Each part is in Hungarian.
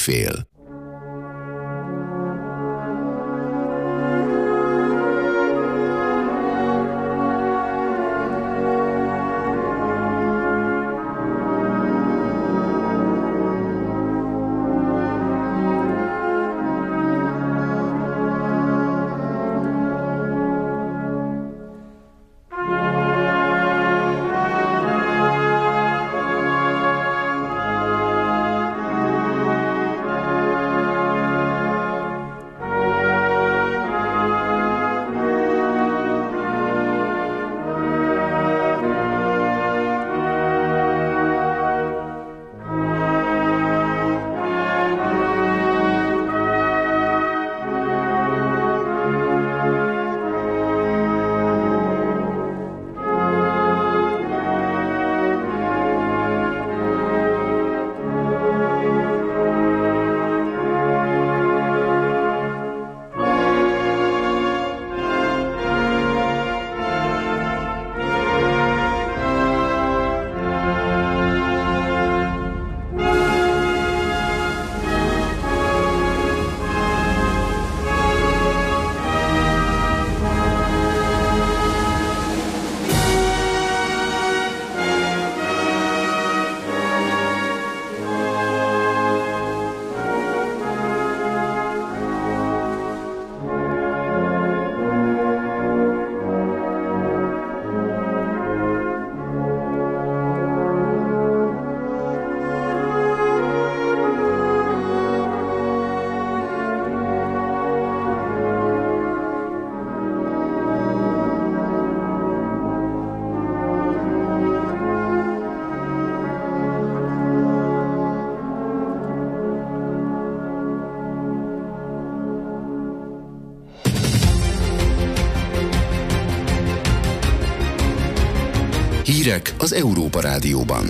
fél. Hírek az Európa Rádióban.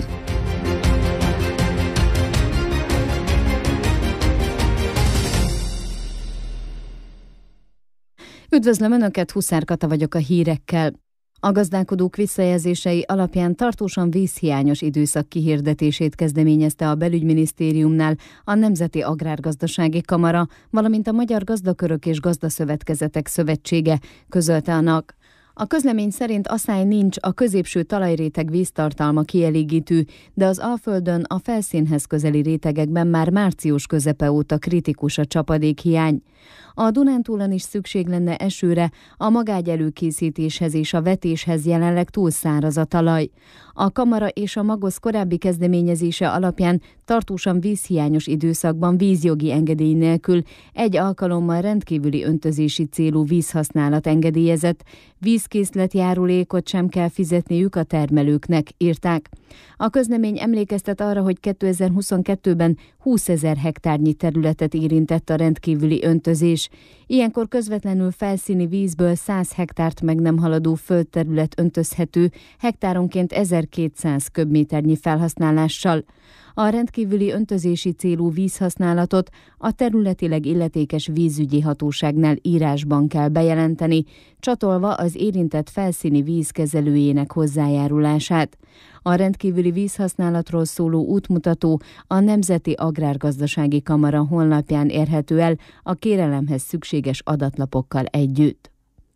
Üdvözlöm Önöket, Huszár Kata vagyok a hírekkel. A gazdálkodók visszajelzései alapján tartósan vízhiányos időszak kihirdetését kezdeményezte a Belügyminisztériumnál a Nemzeti Agrárgazdasági Kamara, valamint a Magyar Gazdakörök és Gazdaszövetkezetek Szövetsége, közölte a NAK. A közlemény szerint asszály nincs, a középső talajréteg víztartalma kielégítő, de az Alföldön a felszínhez közeli rétegekben már március közepe óta kritikus a csapadékhiány. A Dunántúlon is szükség lenne esőre, a magágy előkészítéshez és a vetéshez jelenleg túl száraz a talaj. A kamara és a Magosz korábbi kezdeményezése alapján tartósan vízhiányos időszakban vízjogi engedély nélkül egy alkalommal rendkívüli öntözési célú vízhasználat engedélyezett, vízkészletjárulékot sem kell fizetniük a termelőknek, írták. A közlemény emlékeztet arra, hogy 2022-ben 20 000 hektárnyi területet érintett a rendkívüli öntözés. Ilyenkor közvetlenül felszíni vízből 100 hektárt meg nem haladó földterület öntözhető, hektáronként 1200 köbméternyi felhasználással. A rendkívüli öntözési célú vízhasználatot a területileg illetékes vízügyi hatóságnál írásban kell bejelenteni, csatolva az érintett felszíni vízkezelőjének hozzájárulását. A rendkívüli vízhasználatról szóló útmutató a Nemzeti Agrárgazdasági Kamara honlapján érhető el a kérelemhez szükséges adatlapokkal együtt.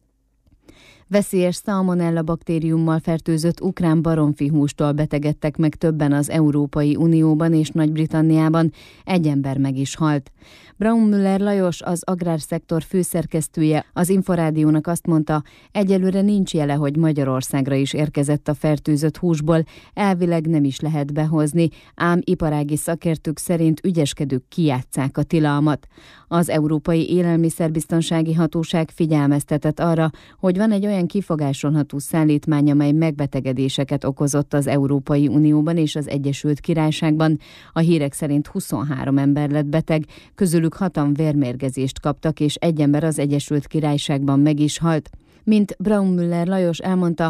Veszélyes szalmonella baktériummal fertőzött ukrán baromfihústól betegedtek meg többen az Európai Unióban és Nagy-Britanniában, egy ember meg is halt. Braunmüller Lajos, az agrárszektor főszerkesztője az Inforádiónak azt mondta, egyelőre nincs jele, hogy Magyarországra is érkezett a fertőzött húsból, elvileg nem is lehet behozni, ám iparági szakértők szerint ügyeskedők kijátsszák a tilalmat. Az Európai Élelmiszerbiztonsági Hatóság figyelmeztetett arra, hogy van egy olyan kifogásolható szállítmány, amely megbetegedéseket okozott az Európai Unióban és az Egyesült Királyságban. A hírek szerint 23 ember lett beteg, közülük 6-an vérmérgezést kaptak, és egy ember az Egyesült Királyságban meg is halt. Mint Braunmüller Lajos elmondta,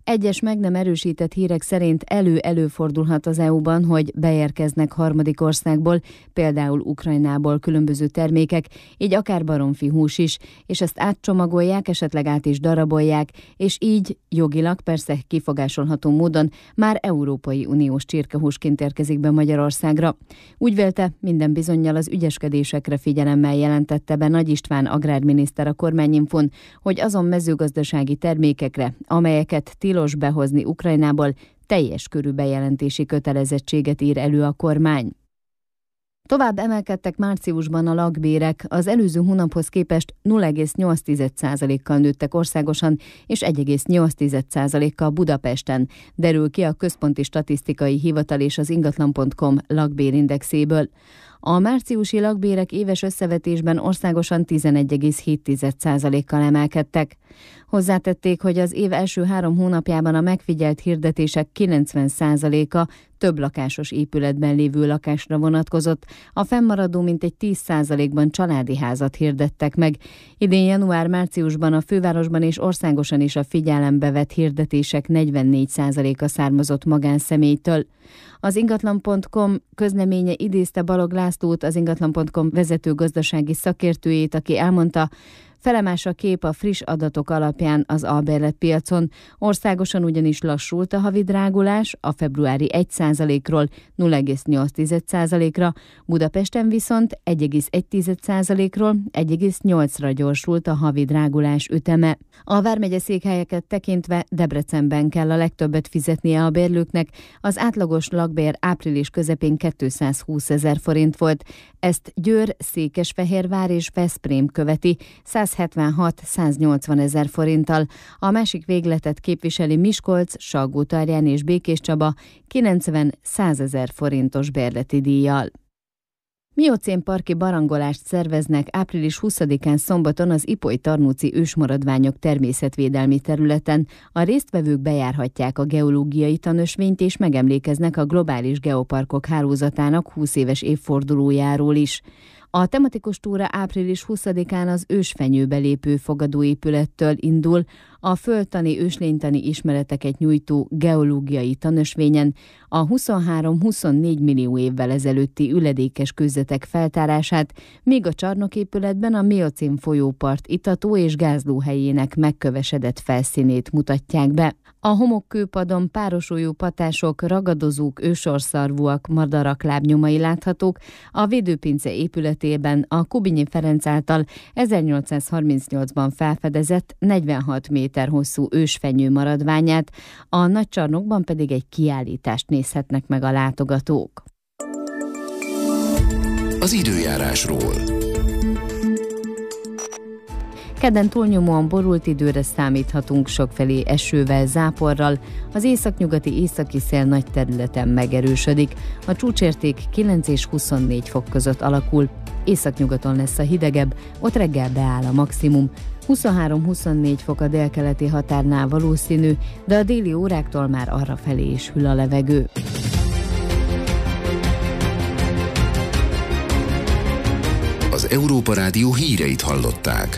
Egyes meg nem erősített hírek szerint előfordulhat az EU-ban, hogy beérkeznek harmadik országból, például Ukrajnából különböző termékek, így akár baromfihús is, és ezt átcsomagolják, esetleg át is darabolják, és így jogilag persze kifogásolható módon már Európai Uniós csirkehúsként érkezik be Magyarországra. Úgy vélte, minden bizonnyal az ügyeskedésekre figyelemmel jelentette be Nagy István agrárminiszter a Kormányinfón, hogy azon mezőgazdasági termékekre, amelyeket tilos behozni Ukrajnából, teljes körű bejelentési kötelezettséget ír elő a kormány. Tovább emelkedtek márciusban a lakbérek, az előző hónaphoz képest 0,8%-kal nőttek országosan, és 1,8%-kal Budapesten, derül ki a Központi Statisztikai Hivatal és az ingatlan.com lakbérindexéből. A márciusi lakbérek éves összevetésben országosan 11,7%-kal emelkedtek. Hozzátették, hogy az év első 3 hónapjában a megfigyelt hirdetések 90%-a több lakásos épületben lévő lakásra vonatkozott, a fennmaradó mintegy 10%-ban családi házat hirdettek meg. Idén január-márciusban a fővárosban és országosan is a figyelembe vett hirdetések 44%-a származott magánszemélytől. Az ingatlan.com közleménye idézte Balog Lászlót, az ingatlan.com vezető gazdasági szakértőjét, aki elmondta, felemás a kép a friss adatok alapján az albérletpiacon. Országosan ugyanis lassult a havi drágulás, a februári 1%-ról 0,8%-ra, Budapesten viszont 1,1%-ról 1,8-ra gyorsult a havi drágulás üteme. A vármegye székhelyeket tekintve Debrecenben kell a legtöbbet fizetnie a bérlőknek, az átlagos lakbér április közepén 220 000 forint volt. Ezt Győr, Székesfehérvár és Veszprém követi 176-180 000 forinttal. A másik végletet képviseli Miskolc, Salgótarján és Békéscsaba 90-100 000 forintos bérleti díjjal. Miocén parki barangolást szerveznek április 20-án szombaton az Ipoly-Tarnóci ősmaradványok természetvédelmi területen. A résztvevők bejárhatják a geológiai tanösvényt és megemlékeznek a Globális Geoparkok hálózatának 20 éves évfordulójáról is. A tematikus túra április 20-án az ősfenyőbe lépő fogadóépülettől indul, a földtani őslénytani ismereteket nyújtó geológiai tanösvényen a 23-24 millió évvel ezelőtti üledékes kőzetek feltárását, míg a csarnoképületben a miocén folyópart itató és gázlóhelyének megkövesedett felszínét mutatják be. A homokkőpadon párosuljú patások, ragadozók, ősorszarvúak, madarak lábnyomai láthatók, a védőpince épületében a Kubinyi Ferenc által 1838-ban felfedezett 46 méter hosszú ősfenyő maradványát, a Nagycsarnokban pedig egy kiállítást nézhetnek meg a látogatók. Az időjárásról. Kedden túlnyomóan borult időre számíthatunk, sokfelé esővel, záporral, az északnyugati északi szél nagy területen megerősödik, a csúcsérték 9 és 24 fok között alakul, északnyugaton lesz a hidegebb, ott reggel beáll a maximum, 23-24 fok a délkeleti határnál valószínű, de a déli óráktól már arrafelé is hűl a levegő. Az Európa Rádió híreit hallották.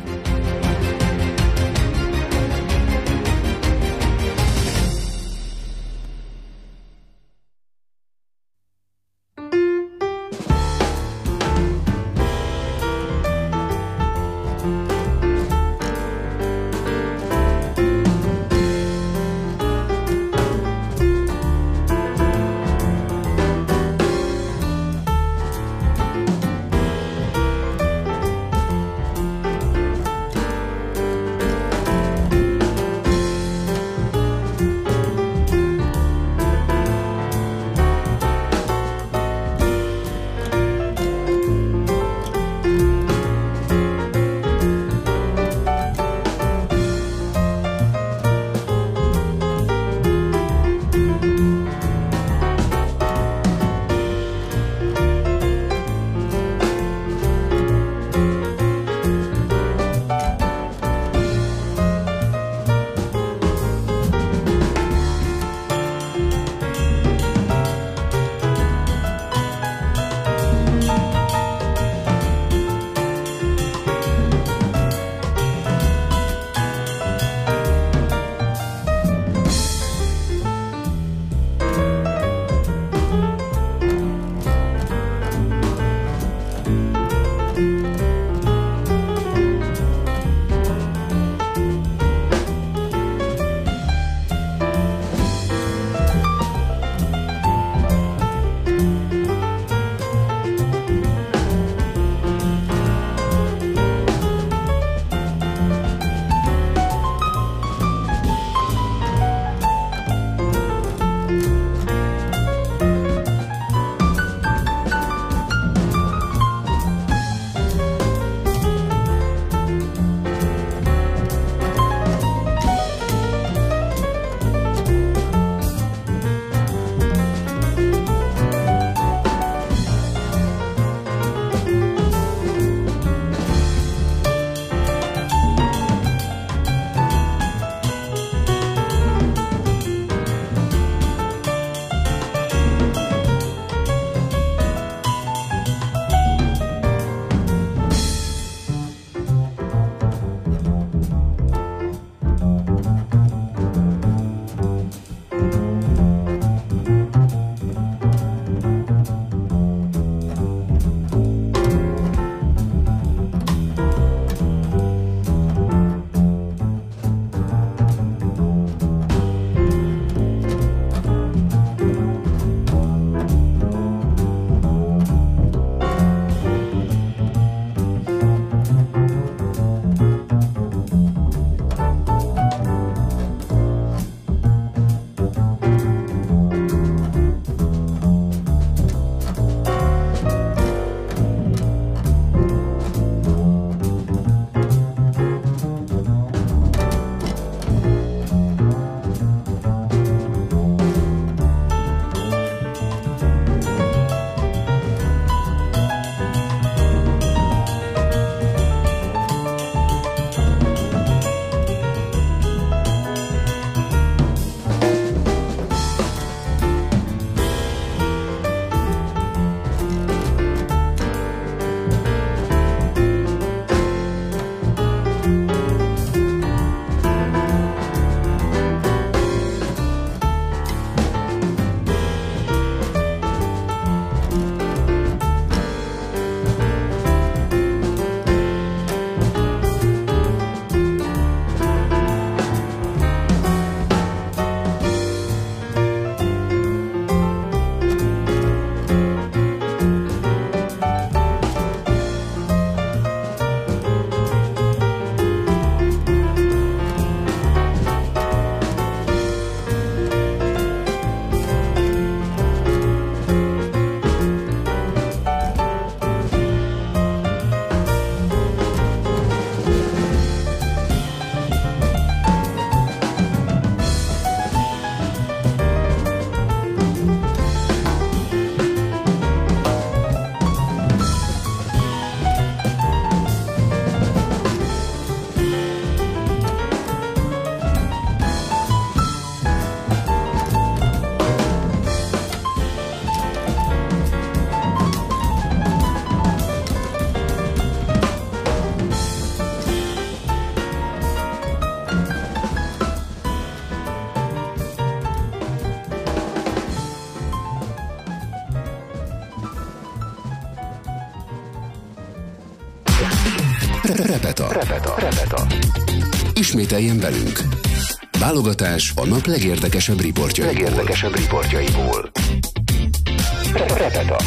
Repeta. Ismételjen velünk. Válogatás a nap legérdekesebb riportjaiból. Repeta.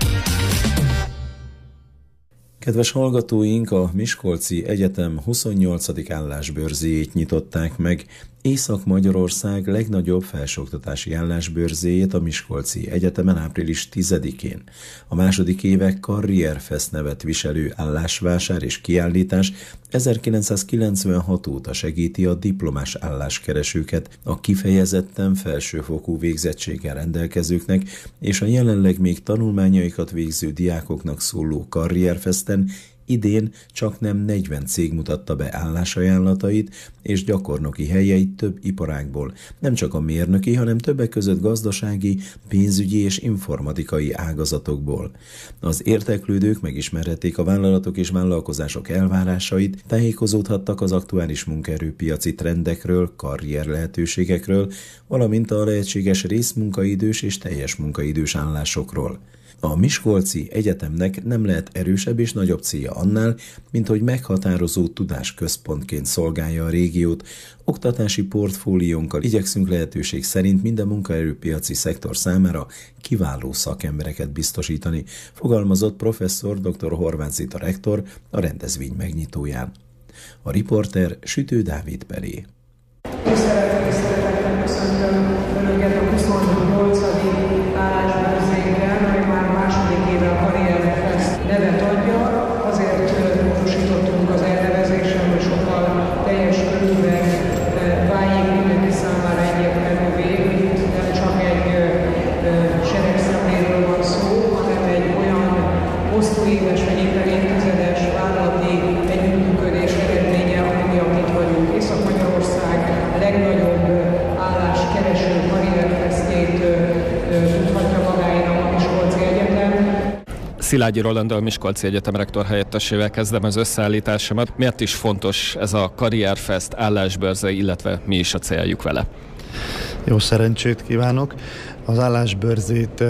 Kedves hallgatóink, a Miskolci Egyetem 28. állásbörzéjét nyitották meg. Észak-Magyarország legnagyobb felsőoktatási állásbörzéjét a Miskolci Egyetemen április 10-én. A második évek Karrierfest nevet viselő állásvásár és kiállítás 1996 óta segíti a diplomás álláskeresőket, a kifejezetten felsőfokú végzettséggel rendelkezőknek és a jelenleg még tanulmányaikat végző diákoknak szóló Karrierfesten idén csaknem 40 cég mutatta be állásajánlatait és gyakornoki helyeit több iparágból, nem csak a mérnöki, hanem többek között gazdasági, pénzügyi és informatikai ágazatokból. Az érdeklődők megismerhették a vállalatok és vállalkozások elvárásait, tájékozódhattak az aktuális munkaerőpiaci trendekről, karrier lehetőségekről, valamint a lehetséges részmunkaidős és teljes munkaidős állásokról. A Miskolci Egyetemnek nem lehet erősebb és nagyobb célja annál, mint hogy meghatározó tudásközpontként szolgálja a régiót. Oktatási portfóliónkkal igyekszünk lehetőség szerint minden munkaerőpiaci szektor számára kiváló szakembereket biztosítani, fogalmazott professzor dr. Horváth Zita rektor a rendezvény megnyitóján. A riporter Sütő Dávid Pelé. Tisztelettel köszöntöm Önöket a 28. állásbörzénkkel, ami már második éve a Karrierfest nevet adja. Azért módosítottunk az elnevezésen, hogy sokkal teljes körülben váljék mindenki számára egyértelművé, hogy itt nem csak egy seregszemléről van szó, hanem egy olyan hosszú éves vagy éppen évtizedes vállalati együttműködés eredménye, ami miatt itt vagyunk. Észak-Magyarország legnagyobb álláskereső karrierfestjét tudhatja magáénak a Miskolci Egyetem. Szilágyi Roland, a Miskolci Egyetem rektor helyettesével kezdem az összeállításomat. Miért is fontos ez a Karrierfest állásbörze, illetve mi is a céljuk vele? Jó szerencsét kívánok! Az állásbörzét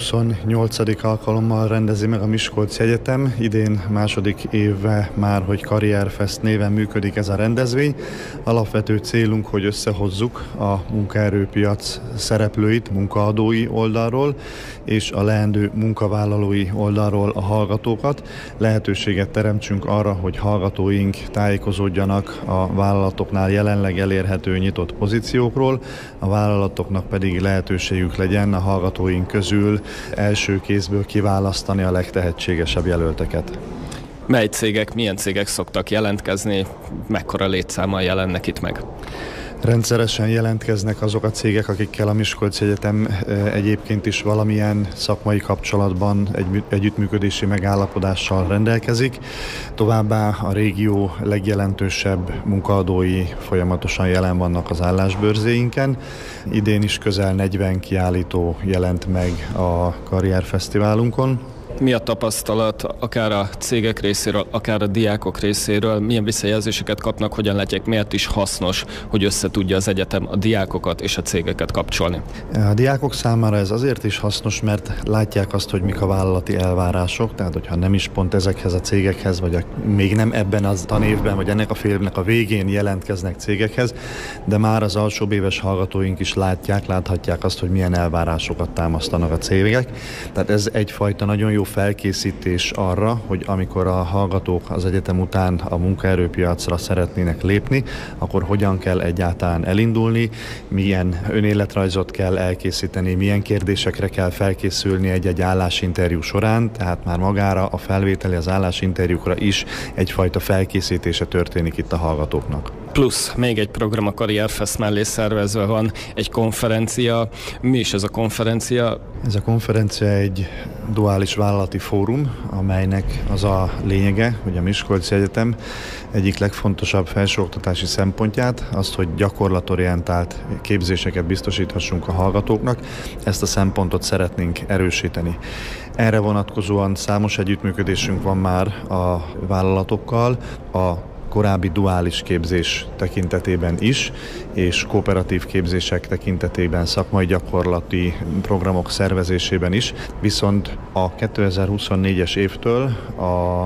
28. alkalommal rendezi meg a Miskolci Egyetem. Idén második éve már, hogy Karrierfest néven működik ez a rendezvény. Alapvető célunk, hogy összehozzuk a munkaerőpiac szereplőit munkaadói oldalról, és a leendő munkavállalói oldalról a hallgatókat. Lehetőséget teremtsünk arra, hogy hallgatóink tájékozódjanak a vállalatoknál jelenleg elérhető nyitott pozíciókról, a vállalatoknak pedig lehetőségük legyen a hallgatóink közül első kézből kiválasztani a legtehetségesebb jelölteket. Mely cégek, milyen cégek szoktak jelentkezni, mekkora létszámmal jelennek itt meg? Rendszeresen jelentkeznek azok a cégek, akikkel a Miskolci Egyetem egyébként is valamilyen szakmai kapcsolatban együttműködési megállapodással rendelkezik. Továbbá a régió legjelentősebb munkaadói folyamatosan jelen vannak az állásbörzéinken. Idén is közel 40 kiállító jelent meg a karrierfesztiválunkon. Mi a tapasztalat akár a cégek részéről, akár a diákok részéről? Milyen visszajelzéseket kapnak, hogyan látják, miért is hasznos, hogy összetudja az egyetem a diákokat és a cégeket kapcsolni? A diákok számára ez azért is hasznos, mert látják azt, hogy mik a vállalati elvárások, tehát hogyha nem is pont ezekhez a cégekhez, vagy még nem ebben a tanévben, vagy ennek a fél évnek a végén jelentkeznek cégekhez, de már az alsóbb éves hallgatóink is láthatják azt, hogy milyen elvárásokat támasztanak a cégek. Tehát ez egyfajta nagyon jó felkészítés arra, hogy amikor a hallgatók az egyetem után a munkaerőpiacra szeretnének lépni, akkor hogyan kell egyáltalán elindulni, milyen önéletrajzot kell elkészíteni, milyen kérdésekre kell felkészülni egy-egy állásinterjú során, tehát már magára a felvételi az állásinterjúkra is egyfajta felkészítése történik itt a hallgatóknak. Plusz még egy program a Karrierfest mellé szervezve van, egy konferencia. Mi is ez a konferencia? Ez a konferencia egy duális vállalati fórum, amelynek az a lényege, hogy a Miskolci Egyetem egyik legfontosabb felsőoktatási szempontját, azt, hogy gyakorlatorientált képzéseket biztosíthassunk a hallgatóknak, ezt a szempontot szeretnénk erősíteni. Erre vonatkozóan számos együttműködésünk van már a vállalatokkal, a korábbi duális képzés tekintetében is, és kooperatív képzések tekintetében, szakmai gyakorlati programok szervezésében is, viszont a 2024-es évtől a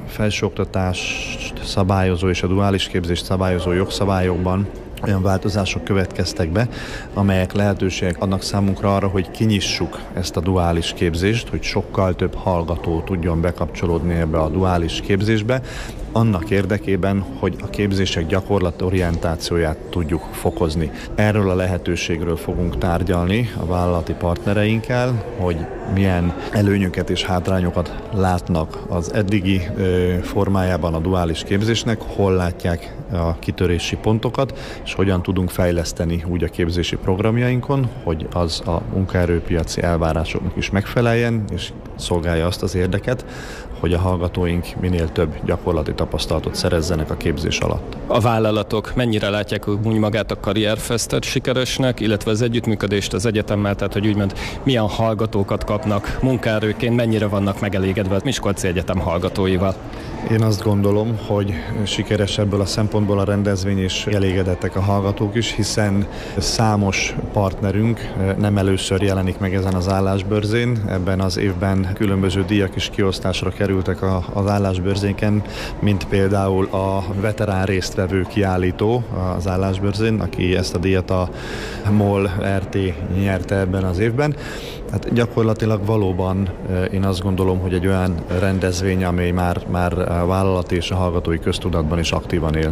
felsőoktatást szabályozó és a duális képzést szabályozó jogszabályokban olyan változások következtek be, amelyek lehetőségek adnak számunkra arra, hogy kinyissuk ezt a duális képzést, hogy sokkal több hallgató tudjon bekapcsolódni ebbe a duális képzésbe, annak érdekében, hogy a képzések gyakorlatorientációját tudjuk fokozni. Erről a lehetőségről fogunk tárgyalni a vállalati partnereinkkel, hogy milyen előnyöket és hátrányokat látnak az eddigi formájában a duális képzésnek, hol látják a kitörési pontokat, és hogyan tudunk fejleszteni úgy a képzési programjainkon, hogy az a munkaerőpiaci elvárásoknak is megfeleljen, és szolgálja azt az érdeket, hogy a hallgatóink minél több gyakorlati tapasztalatot szerezzenek a képzés alatt. A vállalatok mennyire látják úgy magát a karrierfestet sikeresnek, illetve az együttműködést az egyetemmel, tehát hogy úgymond milyen hallgatókat kapnak munkaerőként, mennyire vannak megelégedve a Miskolci Egyetem hallgatóival? Én azt gondolom, hogy sikeres ebből a szempontból a rendezvény, és elégedettek a hallgatók is, hiszen számos partnerünk nem először jelenik meg ezen az állásbörzén. Ebben az évben különböző díjak is kiosztásra kerültek az állásbörzénken, mint például a veterán résztvevő kiállító az állásbörzén, aki ezt a díjat a MOL RT nyerte ebben az évben. Hát gyakorlatilag valóban én azt gondolom, hogy egy olyan rendezvény, amely már a vállalati és a hallgatói köztudatban is aktívan él.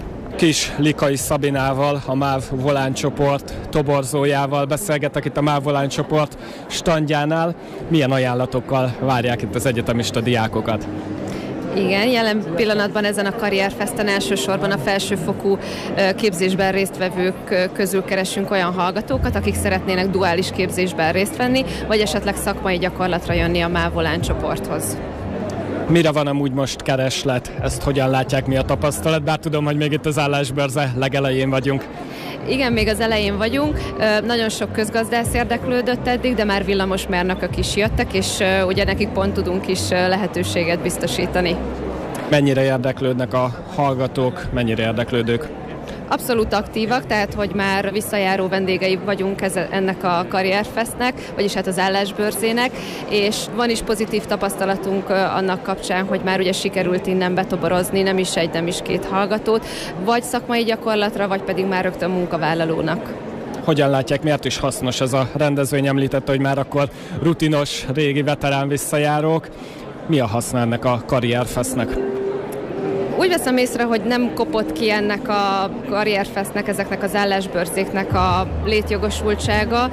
Kis Likai Szabinával, a MÁV Volán csoport toborzójával beszélgetek itt a MÁV Volán csoport standjánál. Milyen ajánlatokkal várják itt az egyetemista diákokat? Igen, jelen pillanatban ezen a karrierfesten elsősorban a felsőfokú képzésben résztvevők közül keresünk olyan hallgatókat, akik szeretnének duális képzésben részt venni, vagy esetleg szakmai gyakorlatra jönni a MÁV Volán csoporthoz. Mire van amúgy most kereslet? Ezt hogyan látják, mi a tapasztalat? Bár tudom, hogy még itt az állásbörze legelején vagyunk. Igen, még az elején vagyunk. Nagyon sok közgazdász érdeklődött eddig, de már villamosmérnökök is jöttek, és ugye nekik pont tudunk is lehetőséget biztosítani. Mennyire érdeklődnek a hallgatók, mennyire érdeklődők? Abszolút aktívak, tehát hogy már visszajáró vendégei vagyunk ennek a karrierfestnek, vagyis hát az állásbörzének, és van is pozitív tapasztalatunk annak kapcsán, hogy már ugye sikerült innen betoborozni nem is egy, nem is két hallgatót, vagy szakmai gyakorlatra, vagy pedig már rögtön munkavállalónak. Hogyan látják, miért is hasznos ez a rendezvény? Említette, hogy már akkor rutinos, régi veterán visszajárók. Mi a haszna ennek a karrierfestnek? Úgy veszem észre, hogy nem kopott ki ennek a karrierfestnek, ezeknek az állásbörzéknek a létjogosultsága.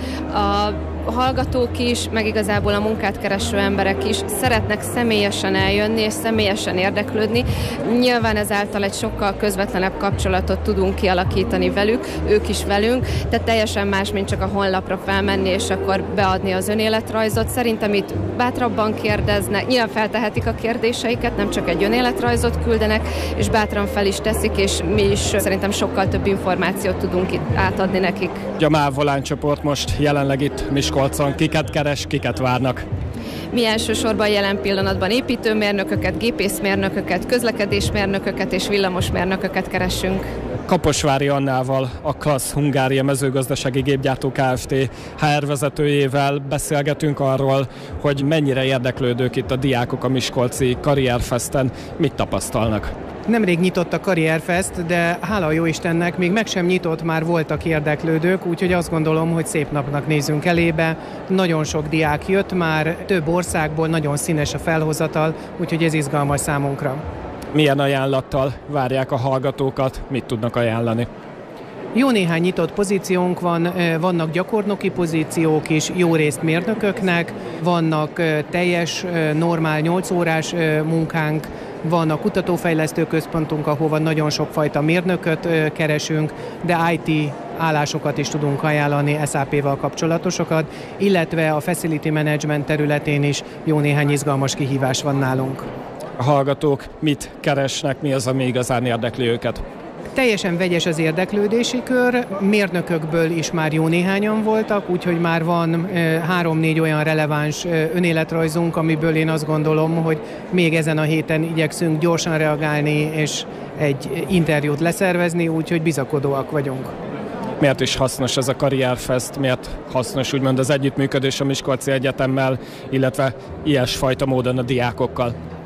A hallgatók is, meg igazából a munkát kereső emberek is szeretnek személyesen eljönni és személyesen érdeklődni. Nyilván ezáltal egy sokkal közvetlenebb kapcsolatot tudunk kialakítani velük, ők is velünk, tehát teljesen más, mint csak a honlapra felmenni és akkor beadni az önéletrajzot. Szerintem itt bátrabban kérdeznek, nyilván feltehetik a kérdéseiket, nem csak egy önéletrajzot küldenek, és bátran fel is teszik, és mi is szerintem sokkal több információt tudunk itt átadni nekik. A MÁV Volán csoport most jelenleg itt Miskolcon kiket keres, kiket várnak? Mi elsősorban jelen pillanatban építőmérnököket, gépészmérnököket, közlekedésmérnököket és villamosmérnököket keresünk. Kaposvári Annával, a Klassz Hungária mezőgazdasági gépgyártó Kft. HR vezetőjével beszélgetünk arról, hogy mennyire érdeklődők itt a diákok a miskolci karrierfesten, mit tapasztalnak. Nemrég nyitott a karrierfest, de hála a jóistennek még meg sem nyitott, már voltak érdeklődők, úgyhogy azt gondolom, hogy szép napnak nézünk elébe. Nagyon sok diák jött már, több országból, nagyon színes a felhozatal, úgyhogy ez izgalmas számunkra. Milyen ajánlattal várják a hallgatókat, mit tudnak ajánlani? Jó néhány nyitott pozíciónk van, vannak gyakornoki pozíciók is, jó részt mérnököknek, vannak teljes, normál 8 órás munkánk, van a kutatófejlesztő központunk, ahova nagyon sokfajta mérnököt keresünk, de IT állásokat is tudunk ajánlani, SAP-val kapcsolatosokat, illetve a facility management területén is jó néhány izgalmas kihívás van nálunk. A hallgatók mit keresnek, mi az, ami igazán érdekli őket? Teljesen vegyes az érdeklődési kör, mérnökökből is már jó néhányan voltak, úgyhogy már van 3-4 olyan releváns önéletrajzunk, amiből én azt gondolom, hogy még ezen a héten igyekszünk gyorsan reagálni és egy interjút leszervezni, úgyhogy bizakodóak vagyunk. Miért is hasznos ez a karrierfest, miért hasznos úgymond az együttműködés a Miskolci Egyetemmel, illetve ilyesfajta módon a diákokkal?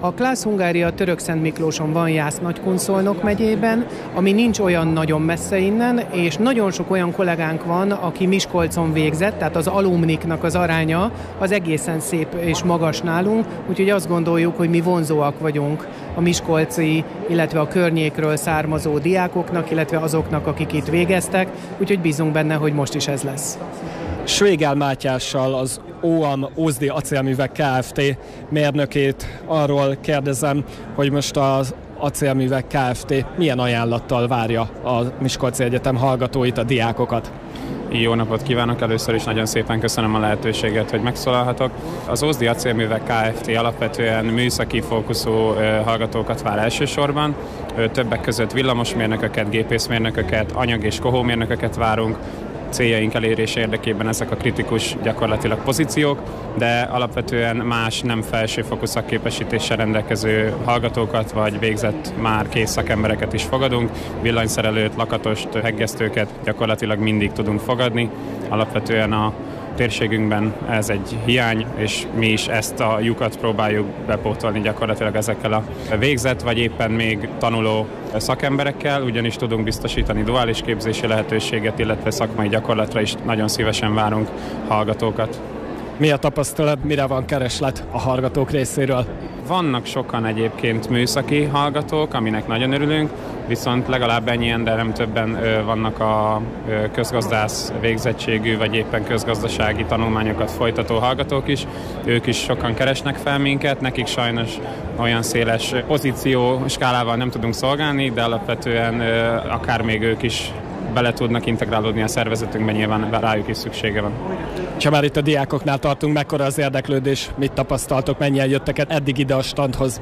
A Class Hungária Törökszentmiklóson van Jász Nagykunszolnok megyében, ami nincs olyan nagyon messze innen, és nagyon sok olyan kollégánk van, aki Miskolcon végzett, tehát az alumniknak az aránya az egészen szép és magas nálunk, úgyhogy azt gondoljuk, hogy mi vonzóak vagyunk a miskolci, illetve a környékről származó diákoknak, illetve azoknak, akik itt végeztek, úgyhogy bízunk benne, hogy most is ez lesz. Svégál Mátyással, az OAM Ózdi Acélművek Kft. Mérnökét arról kérdezem, hogy most az Acélművek Kft. Milyen ajánlattal várja a Miskolci Egyetem hallgatóit, a diákokat? Jó napot kívánok! Először is nagyon szépen köszönöm a lehetőséget, hogy megszólalhatok. Az Ózdi Acélművek Kft. Alapvetően műszaki fókuszú hallgatókat vár elsősorban. Többek között villamosmérnököket, gépészmérnököket, anyag- és kohómérnököket várunk. Céljaink elérése érdekében ezek a kritikus gyakorlatilag pozíciók, de alapvetően más nem felsőfokú szakképesítéssel rendelkező hallgatókat, vagy végzett már kész szakembereket is fogadunk. Villanyszerelőt, lakatost, heggesztőket gyakorlatilag mindig tudunk fogadni. Alapvetően a térségünkben ez egy hiány, és mi is ezt a lyukat próbáljuk bepótolni gyakorlatilag ezekkel a végzett, vagy éppen még tanuló szakemberekkel, ugyanis tudunk biztosítani duális képzési lehetőséget, illetve szakmai gyakorlatra is nagyon szívesen várunk hallgatókat. Mi a tapasztalat, mire van kereslet a hallgatók részéről? Vannak sokan egyébként műszaki hallgatók, aminek nagyon örülünk, viszont legalább ennyien, de nem többen vannak a közgazdász végzettségű, vagy éppen közgazdasági tanulmányokat folytató hallgatók is. Ők is sokan keresnek fel minket, nekik sajnos olyan széles pozíció skálával nem tudunk szolgálni, de alapvetően akár még ők is bele tudnak integrálódni a szervezetünkben, nyilván rájuk is szüksége van. Ha már itt a diákoknál tartunk, mekkora az érdeklődés, mit tapasztaltok, mennyien jöttek eddig ide a standhoz?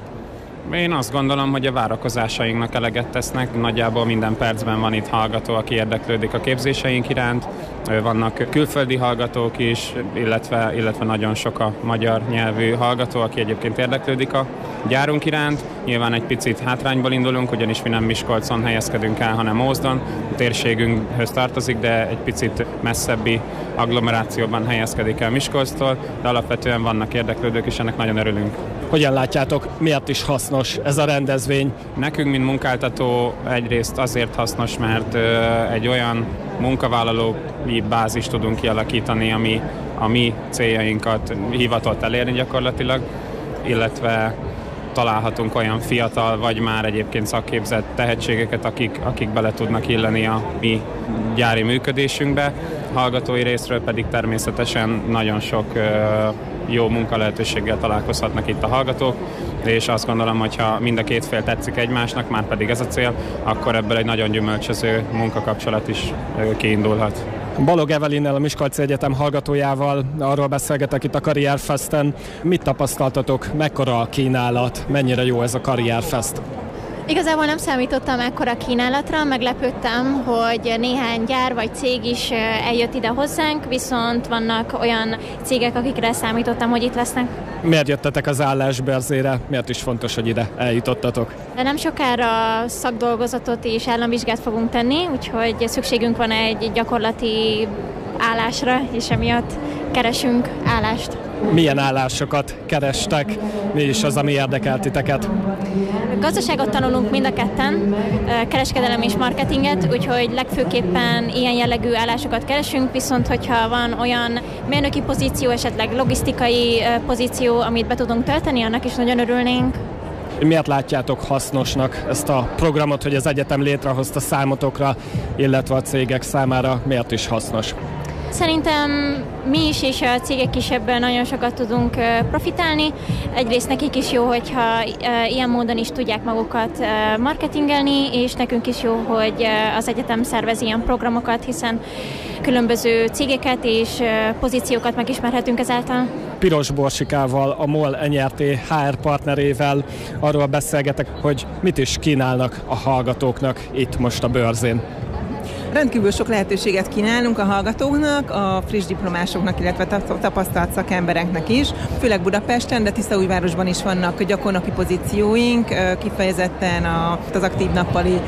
Én azt gondolom, hogy a várakozásainknak eleget tesznek. Nagyjából minden percben van itt hallgató, aki érdeklődik a képzéseink iránt. Vannak külföldi hallgatók is, illetve nagyon sok a magyar nyelvű hallgató, aki egyébként érdeklődik a gyárunk iránt. Nyilván egy picit hátrányból indulunk, ugyanis mi nem Miskolcon helyezkedünk el, hanem Ózdon. A térségünkhöz tartozik, de egy picit messzebbi agglomerációban helyezkedik el Miskolctól, de alapvetően vannak érdeklődők, és ennek nagyon örülünk. Hogyan látjátok, miért is hasznos ez a rendezvény? Nekünk, mint munkáltató, egyrészt azért hasznos, mert egy olyan munkavállalói bázist tudunk kialakítani, ami a mi céljainkat hivatott elérni gyakorlatilag, illetve találhatunk olyan fiatal, vagy már egyébként szakképzett tehetségeket, akik bele tudnak illeni a mi gyári működésünkbe. Hallgatói részről pedig természetesen nagyon sok jó munkalehetőséggel találkozhatnak itt a hallgatók, és azt gondolom, hogy ha mind a két fél tetszik egymásnak, már pedig ez a cél, akkor ebből egy nagyon gyümölcsöző munkakapcsolat is kiindulhat. Balog Evelinnel, a Miskolci Egyetem hallgatójával arról beszélgetek itt a Karrierfesten. Mit tapasztaltatok, mekkora a kínálat, mennyire jó ez a Karrierfest? Igazából nem számítottam ekkora kínálatra, meglepődtem, hogy néhány gyár vagy cég is eljött ide hozzánk, viszont vannak olyan cégek, akikre számítottam, hogy itt lesznek. Miért jöttetek az állásberzére? Miért is fontos, hogy ide eljutottatok? De nem sokára szakdolgozatot és államvizsgát fogunk tenni, úgyhogy szükségünk van egy gyakorlati állásra, és emiatt keresünk állást. Milyen állásokat kerestek? Mi is az, ami érdekelt titeket? Gazdaságot tanulunk mind a ketten, kereskedelem és marketinget, úgyhogy legfőképpen ilyen jellegű állásokat keresünk, viszont hogyha van olyan mérnöki pozíció, esetleg logisztikai pozíció, amit be tudunk tölteni, annak is nagyon örülnénk. Miért látjátok hasznosnak ezt a programot, hogy az egyetem létrehozta számotokra, illetve a cégek számára miért is hasznos? Szerintem mi is és a cégek is ebben nagyon sokat tudunk profitálni. Egyrészt nekik is jó, hogyha ilyen módon is tudják magukat marketingelni, és nekünk is jó, hogy az egyetem szervez ilyen programokat, hiszen különböző cégeket és pozíciókat megismerhetünk ezáltal. Piros Borsikával, a MOL NRT HR partnerével arról beszélgetek, hogy mit is kínálnak a hallgatóknak itt most a bőrzén. Rendkívül sok lehetőséget kínálunk a hallgatóknak, a friss diplomásoknak, illetve tapasztalt szakembereknek is. Főleg Budapesten, de Tiszaújvárosban is vannak gyakornoki pozícióink, kifejezetten az aktív nappali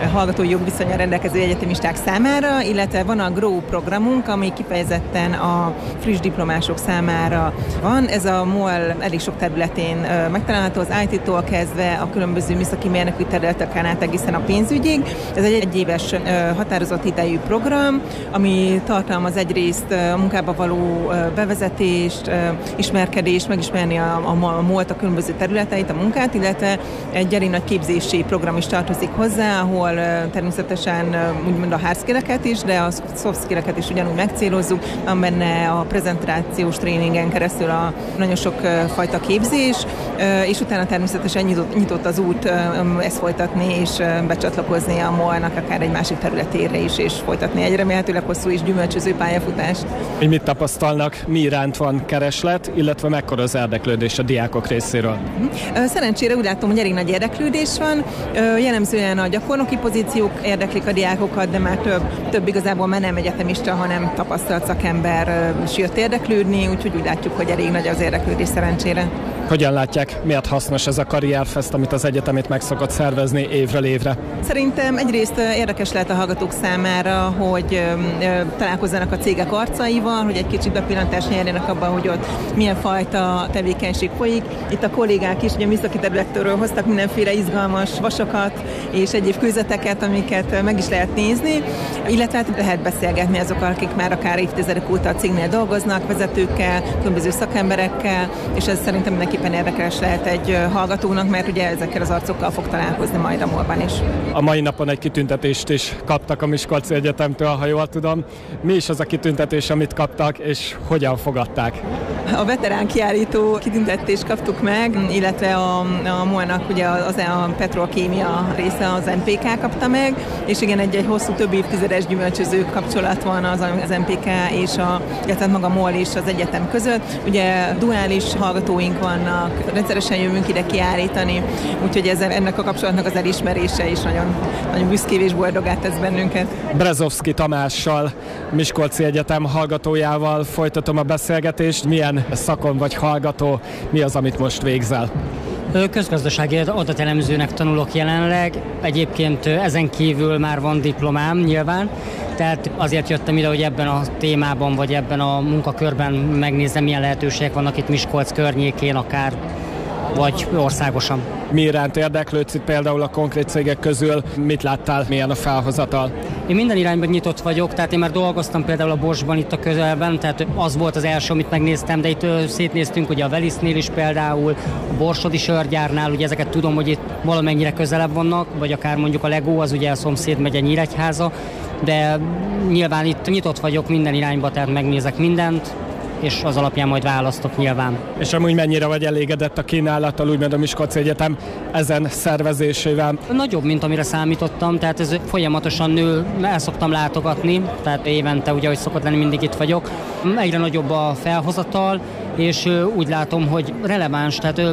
hallgatói jogviszonnyal rendelkező egyetemisták számára, illetve van a GROW programunk, ami kifejezetten a friss diplomások számára van. Ez a MOL elég sok területén megtalálható, az IT-tól kezdve a különböző műszaki mérnöki területeken át egészen a pénzügyig. Ez egy egyéves határozott idejű program, ami tartalmaz egyrészt a munkába való bevezetést, ismerkedést, megismerni a MOL-t, a különböző területeit, a munkát, illetve egy elég nagy képzési program is tartozik hozzá, ahol természetesen úgymond a hard skill-eket is, de a soft skill-eket is ugyanúgy megcélozzuk. Van benne a prezentációs tréningen keresztül a nagyon sok fajta képzés, és utána természetesen nyitott az út ezt folytatni és becsatlakozni a MOL-nak akár egy másik területére is, és folytatni egy remélhetőleg hosszú és gyümölcsöző pályafutást. Hogy mit tapasztalnak, mi iránt van kereslet, illetve mekkora az érdeklődés a diákok részéről? Szerencsére úgy látom, hogy elég nagy érdeklődés van. Jellemzően a gyakornoki pozíciók érdeklik a diákokat, de már több igazából már nem egyetemista, hanem tapasztalt szakember is jött érdeklődni, úgyhogy úgy látjuk, hogy elég nagy az érdeklődés szerencsére. Hogyan látják, miért hasznos ez a karrierfest, amit az egyetemét meg szokott szervezni évről évre? Szerintem egyrészt érdekes lehet a hallgatók számára, hogy találkozzanak a cégek arcaival, hogy egy kicsit bepillantást nyerjenek abban, hogy ott milyen fajta tevékenység folyik. Itt a kollégák is ugye műszaki területről hoztak mindenféle izgalmas vasokat és egyéb kőzeteket, amiket meg is lehet nézni, illetve hát lehet beszélgetni azokkal, akik már akár évtizedek óta a cégnél dolgoznak, vezetőkkel, különböző szakemberekkel, és ez szerintem mindenképpen érdekes lehet egy hallgatónak, mert ugye ezekkel az arcokkal fog találkozni majd a MOL-ban is. A mai napon egy kitüntetést is kaptak a Miskolci Egyetemtől, ha jól tudom. Mi is az a kitüntetés, amit kaptak, és hogyan fogadták? A veterán kiállító kitüntetést kaptuk meg, illetve a MOL-nak ugye a petrolkémia része, az NPK kapta meg, és igen, egy hosszú több évtizedes gyümölcsöző kapcsolat van az NPK és illetve maga MOL és az egyetem között. Ugye duális hallgatóink vannak, rendszeresen jövünk ide kiállítani, úgyhogy ennek a kapcsolatnak az elismerése is nagyon, nagyon büszkévé és boldogát tesz bennünket. Brezovszky Tamással, Miskolci Egyetem hallgatójával folytatom a beszélgetést. Milyen szakon vagy hallgató, mi az, amit most végzel? Közgazdasági adatelemzőnek tanulok jelenleg, egyébként ezen kívül már van diplomám nyilván, tehát azért jöttem ide, hogy ebben a témában vagy ebben a munkakörben megnézem, milyen lehetőségek vannak itt Miskolc környékén akár, vagy országosan. Mi iránt érdeklődsz itt például a konkrét cégek közül? Mit láttál, milyen a felhozatal? Én minden irányban nyitott vagyok, tehát én már dolgoztam például a Boschban itt a közelben, tehát az volt az első, amit megnéztem, de itt szétnéztünk ugye a Velisnél is például, a Borsodi sörgyárnál, ugye ezeket tudom, hogy itt valamennyire közelebb vannak, vagy akár mondjuk a Lego, az ugye a szomszéd megye Nyíregyháza, de nyilván itt nyitott vagyok minden irányba, tehát megnézek mindent, és az alapján majd választok nyilván. És amúgy mennyire vagy elégedett a kínálattal, úgymond a Miskolci Egyetem ezen szervezésével? Nagyobb, mint amire számítottam, tehát ez folyamatosan nő, el szoktam látogatni, tehát évente ugye, hogy szokott lenni, mindig itt vagyok. Egyre nagyobb a felhozatal, és úgy látom, hogy releváns, tehát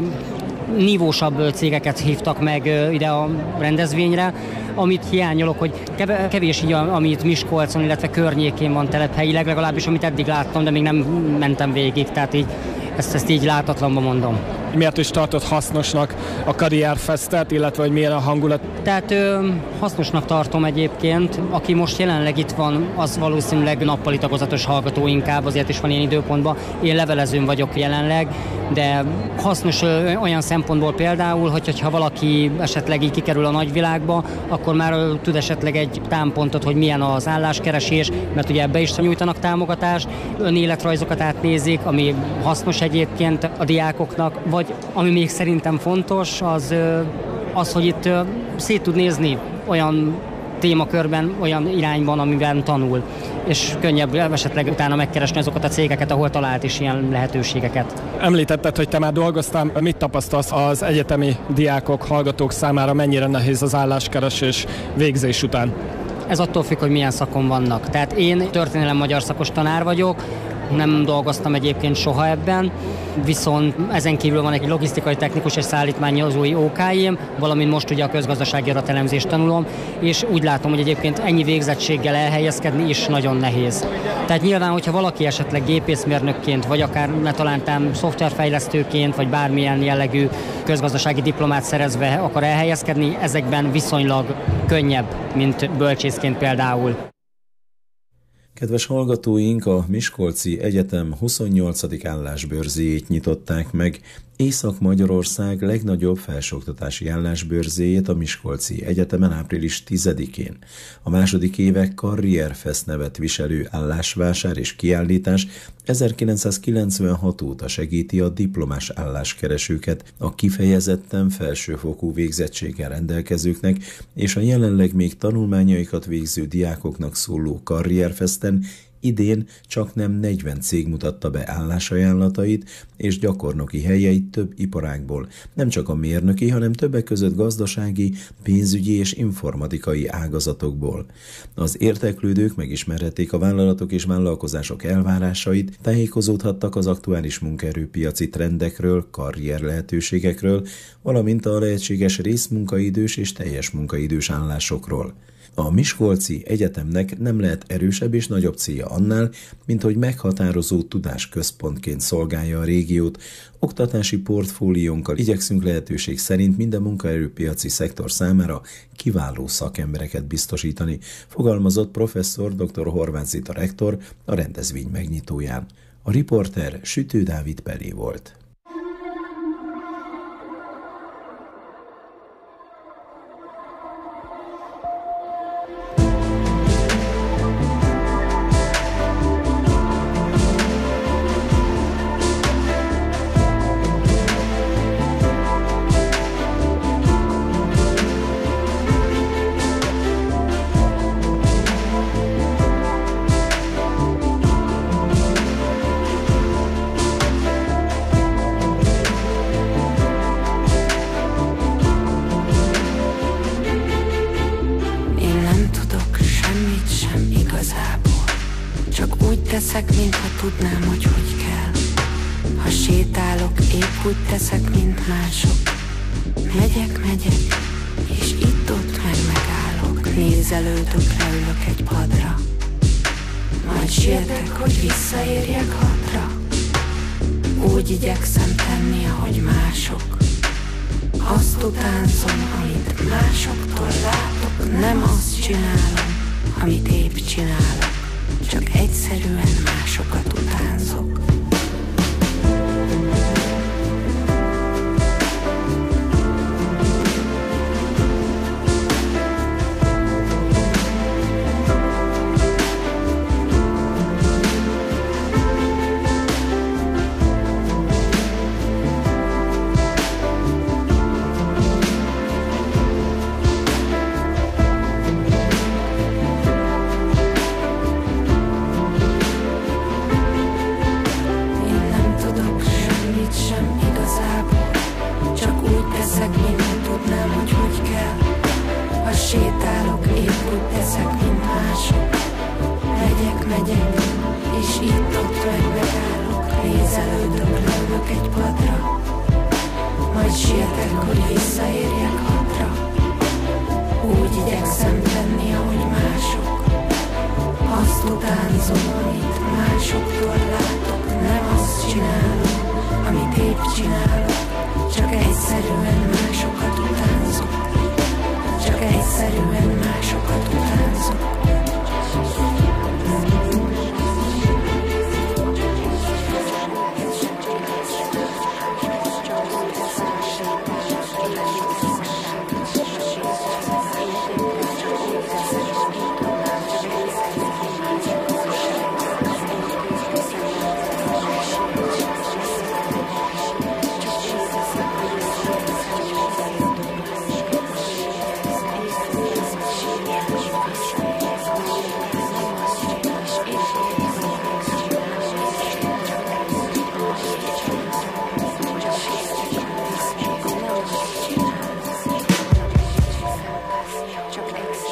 nívósabb cégeket hívtak meg ide a rendezvényre, amit hiányolok, hogy kevés így, amit Miskolcon, illetve környékén van telephelyileg, legalábbis amit eddig láttam, de még nem mentem végig, tehát így ezt így látatlanban mondom. Miért is tartott hasznosnak a karrierfestet, illetve hogy milyen a hangulat? Tehát hasznosnak tartom egyébként. Aki most jelenleg itt van, az valószínűleg nappali tagozatos hallgató inkább, azért is van ilyen időpontban. Én levelezőn vagyok jelenleg, de hasznos olyan szempontból például, hogyha valaki esetleg így kikerül a nagyvilágba, akkor már tud esetleg egy támpontot, hogy milyen az álláskeresés, mert ugye ebbe is nyújtanak támogatást, önéletrajzokat átnézik, ami hasznos egyébként a diákoknak, vagy ami még szerintem fontos, az hogy itt szét tud nézni olyan témakörben, olyan irányban, amiben tanul, és könnyebb esetleg utána megkeresni azokat a cégeket, ahol talált is ilyen lehetőségeket. Említetted, hogy te már dolgoztál, mit tapasztalsz az egyetemi diákok, hallgatók számára, mennyire nehéz az álláskeresés végzés után? Ez attól függ, hogy milyen szakon vannak. Tehát én történelem magyar szakos tanár vagyok, Nem dolgoztam egyébként soha ebben, viszont ezen kívül van egy logisztikai technikus és szállítmányozói OK-im, valamint most ugye a közgazdasági adatelemzést tanulom, és úgy látom, hogy egyébként ennyi végzettséggel elhelyezkedni is nagyon nehéz. Tehát nyilván, hogyha valaki esetleg gépészmérnökként, vagy akár ne talántám szoftverfejlesztőként, vagy bármilyen jellegű közgazdasági diplomát szerezve akar elhelyezkedni, ezekben viszonylag könnyebb, mint bölcsészként például. Kedves hallgatóink, a Miskolci Egyetem 28. állásbőrzéjét nyitották meg. Észak-Magyarország legnagyobb felsőoktatási állásbőrzéjét a Miskolci Egyetemen április 10-én. A második évek Karrierfest nevet viselő állásvásár és kiállítás 1996 óta segíti a diplomás álláskeresőket, a kifejezetten felsőfokú végzettséggel rendelkezőknek és a jelenleg még tanulmányaikat végző diákoknak szóló Karrierfesten idén csaknem 40 cég mutatta be állásajánlatait és gyakornoki helyeit több iparágból, nem csak a mérnöki, hanem többek között gazdasági, pénzügyi és informatikai ágazatokból. Az érdeklődők megismerhették a vállalatok és vállalkozások elvárásait, tájékozódhattak az aktuális munkaerőpiaci trendekről, karrier lehetőségekről, valamint a lehetséges részmunkaidős és teljes munkaidős állásokról. A Miskolci Egyetemnek nem lehet erősebb és nagyobb célja annál, mint hogy meghatározó tudásközpontként szolgálja a régiót. Oktatási portfóliónkkal igyekszünk lehetőség szerint minden munkaerőpiaci szektor számára kiváló szakembereket biztosítani, fogalmazott professzor dr. Horváth Zita rektor a rendezvény megnyitóján. A riporter Sütő Dávid Pelé volt. Teszek, mintha tudnám, hogy kell. Ha sétálok, épp úgy teszek, mint mások. Megyek, és itt-ott megállok. Nézelődök, leülök egy padra. Majd sietek, hogy visszaérjek 6-ra. Úgy igyekszem tenni, ahogy mások. Azt utánzom, amit másoktól látok. Nem azt csinálom, amit épp csinálok. Csak egyszerűen másokat utánzok.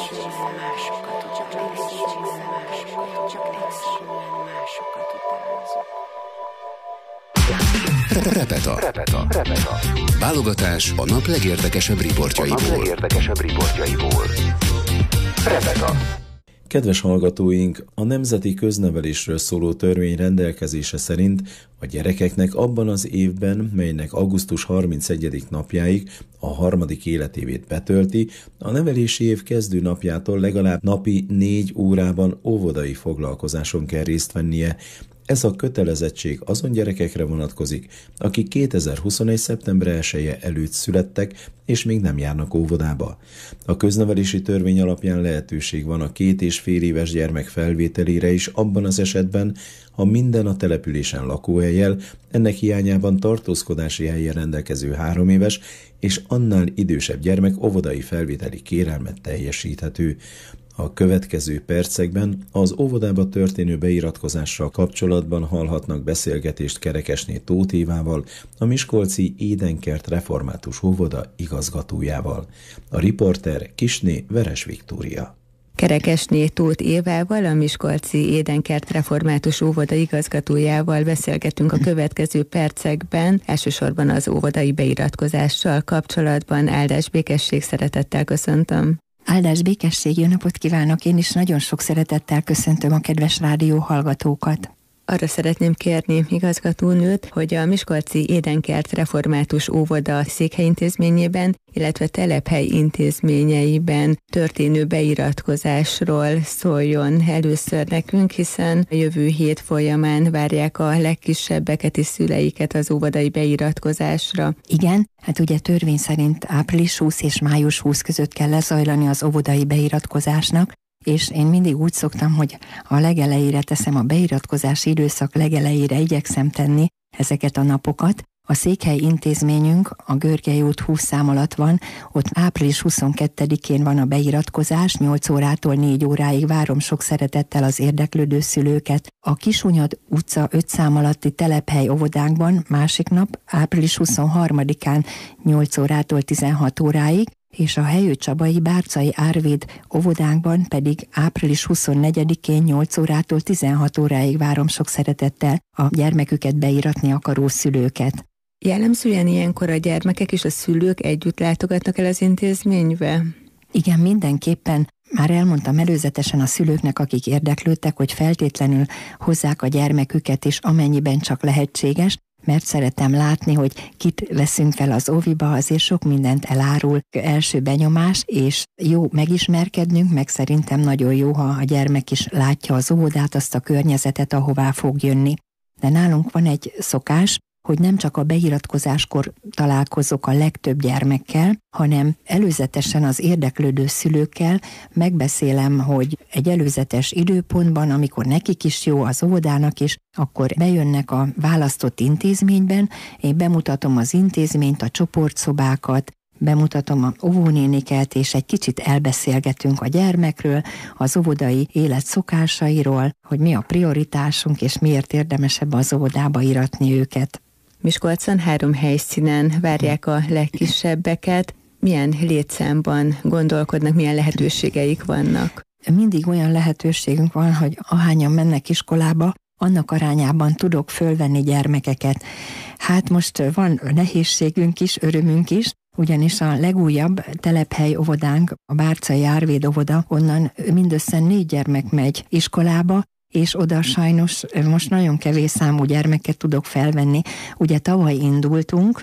másokat utánzol. Repeta. Válogatás a nap legérdekesebb riportjaiból. Repeta. Kedves hallgatóink, a Nemzeti Köznevelésről szóló törvény rendelkezése szerint a gyerekeknek abban az évben, melynek augusztus 31. napjáig a 3. életévét betölti, a nevelési év kezdő napjától legalább napi 4 órában óvodai foglalkozáson kell részt vennie. Ez a kötelezettség azon gyerekekre vonatkozik, akik 2021. szeptember 1-e előtt születtek, és még nem járnak óvodába. A köznevelési törvény alapján lehetőség van a 2,5 éves gyermek felvételére is abban az esetben, ha minden a településen lakóhellyel, ennek hiányában tartózkodási helyen rendelkező 3 éves és annál idősebb gyermek óvodai felvételi kérelmet teljesíthető. A következő percekben az óvodába történő beiratkozással kapcsolatban hallhatnak beszélgetést Kerekesné Tóth Évával, a miskolci Édenkert Református Óvoda igazgatójával. A riporter Kisné Veres Viktória. Kerekesné Tóth Évával, a miskolci Édenkert Református Óvoda igazgatójával beszélgetünk a következő percekben, elsősorban az óvodai beiratkozással kapcsolatban. Áldás békesség, szeretettel köszöntöm. Áldás békesség, jó napot kívánok! Én is nagyon sok szeretettel köszöntöm a kedves rádió hallgatókat. Arra szeretném kérni igazgatónőt, hogy a miskolci Édenkert Református Óvoda székhelyintézményében, illetve telephely intézményeiben történő beiratkozásról szóljon először nekünk, hiszen a jövő hét folyamán várják a legkisebbeket és szüleiket az óvodai beiratkozásra. Igen, hát ugye törvény szerint április 20 és május 20 között kell lezajlani az óvodai beiratkozásnak, és én mindig úgy szoktam, hogy a legelejére teszem, a beiratkozási időszak legelejére igyekszem tenni ezeket a napokat. A székhely intézményünk a Görgei út 20 szám alatt van, ott április 22-én van a beiratkozás, 8 órától 4 óráig várom sok szeretettel az érdeklődő szülőket. A Kishunyad utca 5 szám alatti telephely óvodánkban másik nap, április 23-án 8 órától 16 óráig, és a Helyő-Csabai Bárcai Árvéd óvodánkban pedig április 24-én 8 órától 16 óráig várom sok szeretettel a gyermeküket beiratni akaró szülőket. Jellemzően ilyenkor a gyermekek és a szülők együtt látogatnak el az intézménybe? Igen, mindenképpen. Már elmondtam előzetesen a szülőknek, akik érdeklődtek, hogy feltétlenül hozzák a gyermeküket, és amennyiben csak lehetséges, mert szeretem látni, hogy kit veszünk fel az óviba, azért sok mindent elárul. Első benyomás, és jó megismerkednünk, meg szerintem nagyon jó, ha a gyermek is látja az óvodát, azt a környezetet, ahová fog jönni. De nálunk van egy szokás, hogy nem csak a beiratkozáskor találkozok a legtöbb gyermekkel, hanem előzetesen az érdeklődő szülőkkel megbeszélem, hogy egy előzetes időpontban, amikor nekik is jó, az óvodának is, akkor bejönnek a választott intézményben, én bemutatom az intézményt, a csoportszobákat, bemutatom a óvónéniket, és egy kicsit elbeszélgetünk a gyermekről, az óvodai élet szokásairól, hogy mi a prioritásunk, és miért érdemes ebbe az óvodába iratni őket. Miskolcon 3 helyszínen várják a legkisebbeket. Milyen létszámban gondolkodnak, milyen lehetőségeik vannak? Mindig olyan lehetőségünk van, hogy ahányan mennek iskolába, annak arányában tudok fölvenni gyermekeket. Hát most van nehézségünk is, örömünk is, ugyanis a legújabb telephely óvodánk, a Bárcai Árvéd óvoda, onnan mindössze 4 gyermek megy iskolába, és oda sajnos most nagyon kevés számú gyermeket tudok felvenni. Ugye tavaly indultunk,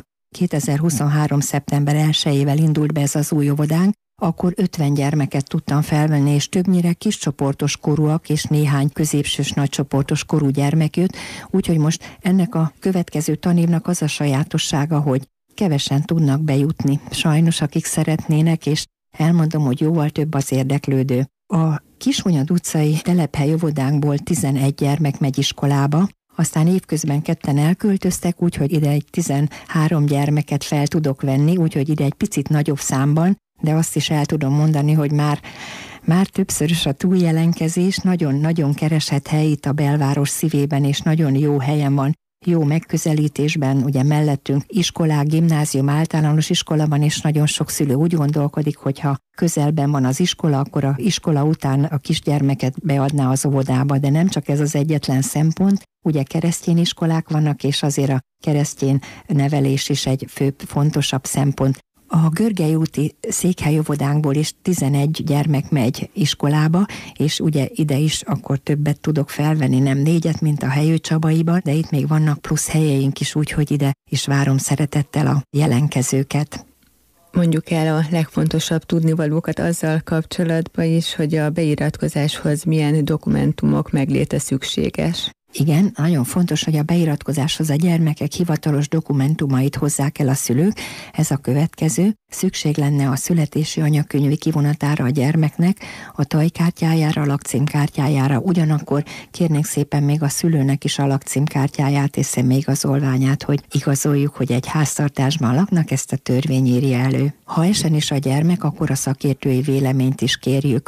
2023. szeptember 1-ével indult be ez az új óvodánk, akkor 50 gyermeket tudtam felvenni, és többnyire kiscsoportos korúak és néhány középsős nagycsoportos korú gyermek jött, úgyhogy most ennek a következő tanévnak az a sajátossága, hogy kevesen tudnak bejutni. Sajnos, akik szeretnének, és elmondom, hogy jóval több az érdeklődő. A Kishunyad utcai telephely óvodánkból 11 gyermek megy iskolába, aztán évközben 2 elköltöztek, úgyhogy ide egy 13 gyermeket fel tudok venni, úgyhogy ide egy picit nagyobb számban, de azt is el tudom mondani, hogy már többszörös a túljelenkezés, nagyon-nagyon keresett hely itt a belváros szívében, és nagyon jó helyen van. jó megközelítésben, ugye mellettünk iskolák, gimnázium, általános iskola van, és nagyon sok szülő úgy gondolkodik, hogyha közelben van az iskola, akkor a iskola után a kisgyermeket beadná az óvodába, de nem csak ez az egyetlen szempont, ugye keresztény iskolák vannak, és azért a keresztény nevelés is egy fő, fontosabb szempont. A Görgely úti székhelyóvodánkból is 11 gyermek megy iskolába, és ugye ide is akkor többet tudok felvenni, nem 4, mint a Helyő Csabaiban, de itt még vannak plusz helyeink is, úgyhogy ide is várom szeretettel a jelenkezőket. Mondjuk el a legfontosabb tudnivalókat azzal kapcsolatban is, hogy a beiratkozáshoz milyen dokumentumok megléte szükséges. Igen, nagyon fontos, hogy a beiratkozáshoz a gyermekek hivatalos dokumentumait hozzák el a szülők. Ez a következő. Szükség lenne a születési anyakönyvi kivonatára a gyermeknek, a tajkártyájára, a lakcímkártyájára. Ugyanakkor kérnék szépen még a szülőnek is a lakcímkártyáját és személyigazolványát, hogy igazoljuk, hogy egy háztartásban laknak, ezt a törvény írja elő. Ha esen is a gyermek, akkor a szakértői véleményt is kérjük.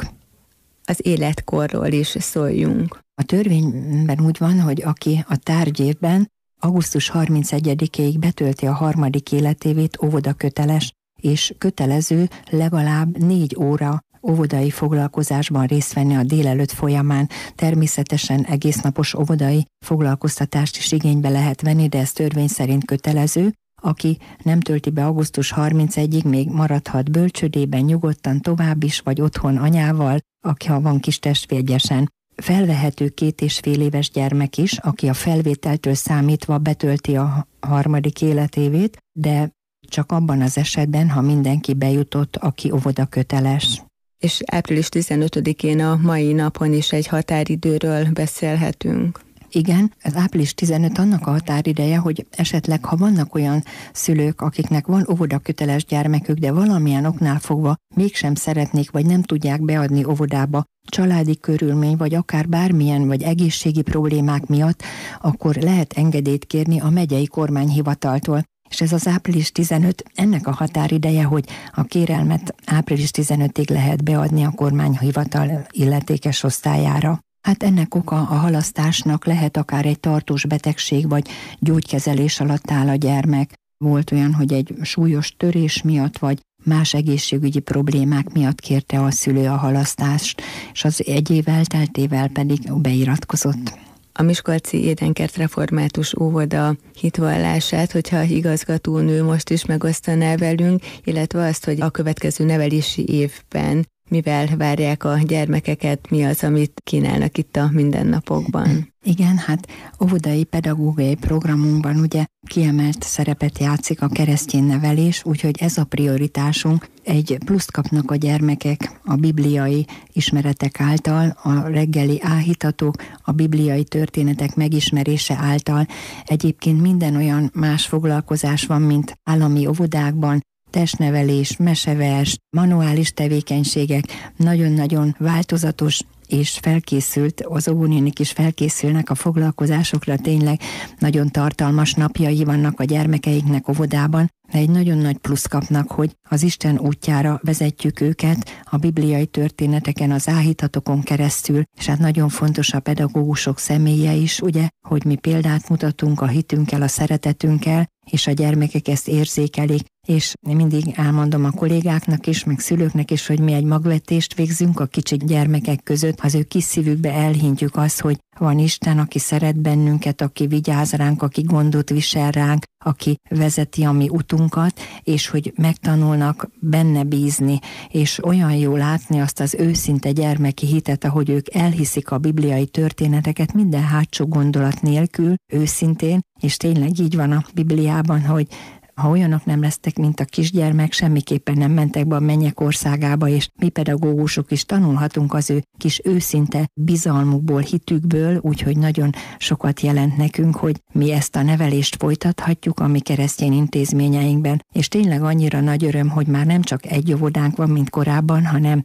Az életkorról is szóljunk. A törvényben úgy van, hogy aki a tárgyévben augusztus 31-ig betölti a 3. életévét, óvodaköteles, és kötelező legalább 4 óra óvodai foglalkozásban részt venni a délelőtt folyamán. Természetesen egésznapos óvodai foglalkoztatást is igénybe lehet venni, de ez törvény szerint kötelező. Aki nem tölti be augusztus 31-ig, még maradhat bölcsődében nyugodtan tovább is, vagy otthon anyával, aki ha van kis testvérgyesen. Felvehető 2,5 éves gyermek is, aki a felvételtől számítva betölti a 3. életévét, de csak abban az esetben, ha mindenki bejutott, aki óvodaköteles. És április 15-én a mai napon is egy határidőről beszélhetünk. Igen, az április 15 annak a határideje, hogy esetleg, ha vannak olyan szülők, akiknek van óvodaköteles gyermekük, de valamilyen oknál fogva mégsem szeretnék, vagy nem tudják beadni óvodába, családi körülmény, vagy akár bármilyen, vagy egészségi problémák miatt, akkor lehet engedélyt kérni a megyei kormányhivataltól. És ez az április 15, ennek a határideje, hogy a kérelmet április 15-ig lehet beadni a kormányhivatal illetékes osztályára. Hát ennek oka a halasztásnak lehet akár egy tartós betegség, vagy gyógykezelés alatt áll a gyermek. Volt olyan, hogy egy súlyos törés miatt, vagy más egészségügyi problémák miatt kérte a szülő a halasztást, és az egy év elteltével pedig beiratkozott. A Miskolci Édenkert Református Óvoda hitvallását, hogyha igazgatónő most is megosztaná velünk, illetve azt, hogy a következő nevelési évben mivel várják a gyermekeket, mi az, amit kínálnak itt a mindennapokban? Igen, hát óvodai pedagógiai programunkban ugye kiemelt szerepet játszik a keresztény nevelés, úgyhogy ez a prioritásunk. Egy pluszt kapnak a gyermekek a bibliai ismeretek által, a reggeli áhítatók, a bibliai történetek megismerése által. Egyébként minden olyan más foglalkozás van, mint állami óvodákban, testnevelés, mesevers, manuális tevékenységek, nagyon-nagyon változatos és felkészült, az óvónénik is felkészülnek a foglalkozásokra, tényleg nagyon tartalmas napjai vannak a gyermekeiknek óvodában, de egy nagyon nagy plusz kapnak, hogy az Isten útjára vezetjük őket a bibliai történeteken, az áhítatokon keresztül, és hát nagyon fontos a pedagógusok személye is, ugye, hogy mi példát mutatunk a hitünkkel, a szeretetünkkel, és a gyermekek ezt érzékelik, és mindig elmondom a kollégáknak is, meg szülőknek is, hogy mi egy magvetést végzünk a kicsi gyermekek között, az ő kis szívükbe elhintjük azt, hogy van Isten, aki szeret bennünket, aki vigyáz ránk, aki gondot visel ránk, aki vezeti a mi utunkat, és hogy megtanulnak benne bízni, és olyan jó látni azt az őszinte gyermeki hitet, ahogy ők elhiszik a bibliai történeteket minden hátsó gondolat nélkül, őszintén, és tényleg így van a Bibliában, hogy ha olyanok nem lesztek, mint a kisgyermek, semmiképpen nem mentek be a mennyek országába, és mi pedagógusok is tanulhatunk az ő kis őszinte bizalmukból, hitükből, úgyhogy nagyon sokat jelent nekünk, hogy mi ezt a nevelést folytathatjuk a mi keresztény intézményeinkben, és tényleg annyira nagy öröm, hogy már nem csak egy óvodánk van, mint korábban, hanem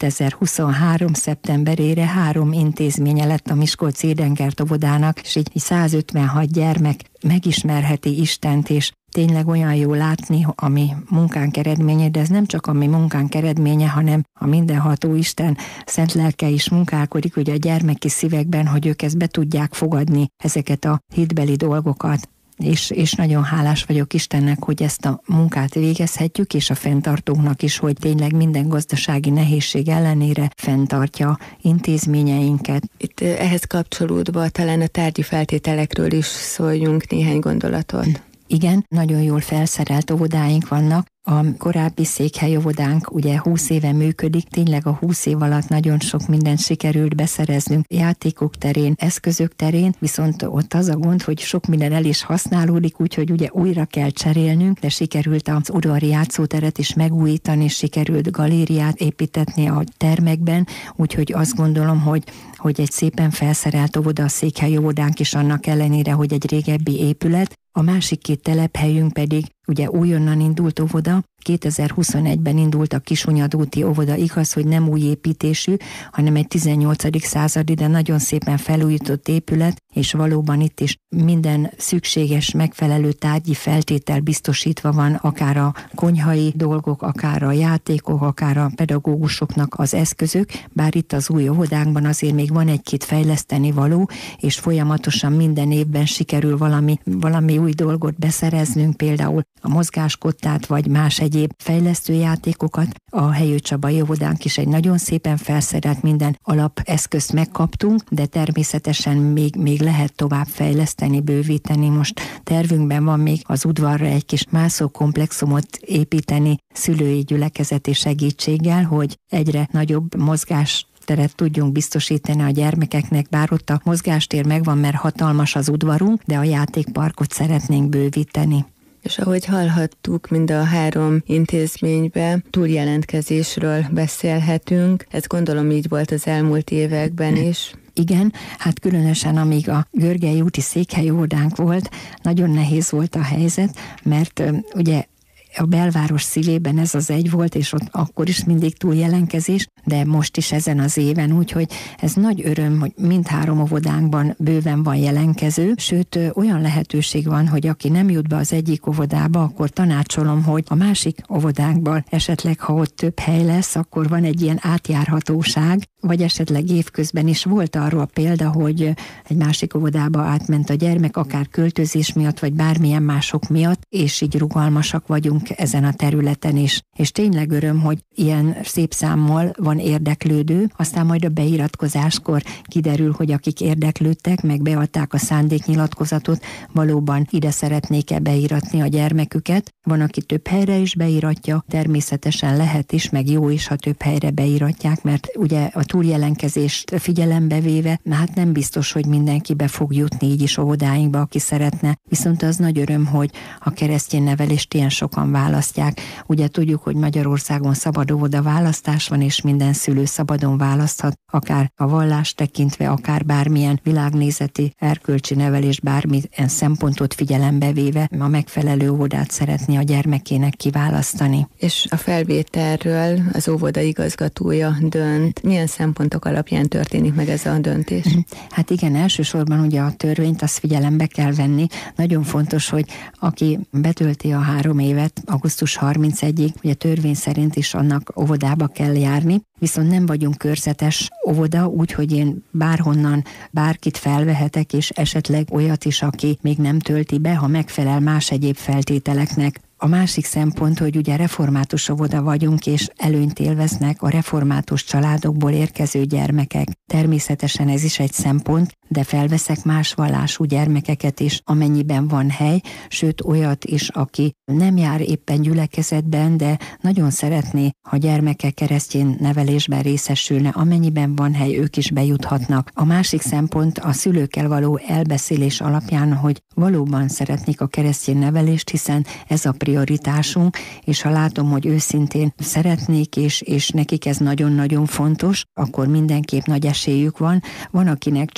2023. szeptemberére 3 intézménye lett a Miskolci Édenkert óvodának, és így 156 gyermek megismerheti Istent, és tényleg olyan jó látni, ami munkánk eredménye, de ez nem csak a mi munkánk eredménye, hanem a mindenható Isten szent lelke is munkálkodik, ugye a gyermeki szívekben, hogy ők ezt be tudják fogadni, ezeket a hitbeli dolgokat. És nagyon hálás vagyok Istennek, hogy ezt a munkát végezhetjük, és a fenntartóknak is, hogy tényleg minden gazdasági nehézség ellenére fenntartja intézményeinket. Itt ehhez kapcsolódva talán a tárgyi feltételekről is szóljunk néhány gondolatot. Igen, nagyon jól felszerelt óvodáink vannak. A korábbi székhelyóvodánk ugye 20 éve működik, tényleg a 20 év alatt nagyon sok mindent sikerült beszereznünk játékok terén, eszközök terén, viszont ott az a gond, hogy sok minden el is használódik, úgyhogy ugye újra kell cserélnünk, de sikerült az udvari játszóteret is megújítani, sikerült galériát építetni a termekben, úgyhogy azt gondolom, hogy egy szépen felszerelt óvoda, a székhelyóvodánk is annak ellenére, hogy egy régebbi épület. A másik 2 telephelyünk pedig ugye újonnan indult óvoda, 2021-ben indult a Kishunyadúti óvoda, igaz, hogy nem új építésű, hanem egy 18. századi, de nagyon szépen felújított épület, és valóban itt is minden szükséges, megfelelő tárgyi feltétel biztosítva van, akár a konyhai dolgok, akár a játékok, akár a pedagógusoknak az eszközök, bár itt az új óvodánkban azért még van egy-két fejleszteni való, és folyamatosan minden évben sikerül valami új dolgot beszereznünk, például a mozgáskottát, vagy más egyéb fejlesztő játékokat. A Helyő Csabai óvodánk is egy nagyon szépen felszerelt, minden alapeszközt megkaptunk, de természetesen még lehet tovább fejleszteni, bővíteni. Most tervünkben van még az udvarra egy kis mászókomplexumot építeni szülői gyülekezeti segítséggel, hogy egyre nagyobb mozgás teret tudjunk biztosítani a gyermekeknek, bár ott a mozgástér megvan, mert hatalmas az udvarunk, de a játékparkot szeretnénk bővíteni. És ahogy hallhattuk, mind a 3 intézményben túljelentkezésről beszélhetünk. Ez gondolom így volt az elmúlt években is. Igen, hát különösen amíg a Görgei úti székhelyóvodánk volt, nagyon nehéz volt a helyzet, mert ugye a belváros szívében ez az egy volt, és ott akkor is mindig túljelenkezés, de most is ezen az éven, úgyhogy ez nagy öröm, hogy mindhárom óvodánkban bőven van jelenkező, sőt olyan lehetőség van, hogy aki nem jut be az egyik óvodába, akkor tanácsolom, hogy a másik óvodánkban esetleg, ha ott több hely lesz, akkor van egy ilyen átjárhatóság, vagy esetleg évközben is volt arról a példa, hogy egy másik óvodába átment a gyermek, akár költözés miatt, vagy bármilyen mások miatt, és így rugalmasak vagyunk ezen a területen is. És tényleg öröm, hogy ilyen szép számmal van érdeklődő, aztán majd a beiratkozáskor kiderül, hogy akik érdeklődtek, meg beadták a szándéknyilatkozatot, valóban ide szeretnék-e beiratni a gyermeküket. Van, aki több helyre is beiratja, természetesen lehet is, meg jó is, ha több helyre beiratják, mert ugye a túljelenkezést figyelembe véve, hát nem biztos, hogy mindenki be fog jutni így is óvodáinkba, aki szeretne. Viszont az nagy öröm, hogy a keresztény nevelést ilyen sokan választják. Ugye tudjuk, hogy Magyarországon szabad óvoda választás van, és minden szülő szabadon választhat, akár a vallást tekintve, akár bármilyen világnézeti, erkölcsi nevelés, bármilyen szempontot figyelembe véve a megfelelő óvodát szeretné a gyermekének kiválasztani. És a felvételről az óvoda igazgatója dönt. Milyen szempontok alapján történik meg ez a döntés? Hát igen, elsősorban ugye a törvényt azt figyelembe kell venni. Nagyon fontos, hogy aki betölti a 3 évet, augusztus 31-ig, ugye törvény szerint is annak óvodába kell járni, viszont nem vagyunk körzetes óvoda, úgyhogy én bárhonnan bárkit felvehetek, és esetleg olyat is, aki még nem tölti be, ha megfelel más egyéb feltételeknek. A másik szempont, hogy ugye református óvoda vagyunk, és előnyt élveznek a református családokból érkező gyermekek. Természetesen ez is egy szempont, de felveszek más vallású gyermekeket is, amennyiben van hely, sőt olyat is, aki nem jár éppen gyülekezetben, de nagyon szeretné, ha gyermekek keresztény nevelésben részesülne, amennyiben van hely, ők is bejuthatnak. A másik szempont a szülőkkel való elbeszélés alapján, hogy valóban szeretnék a keresztény nevelést, hiszen ez a prioritásunk, és ha látom, hogy őszintén szeretnék, és nekik ez nagyon-nagyon fontos, akkor mindenképp nagy esélyük van. Van, akinek csak a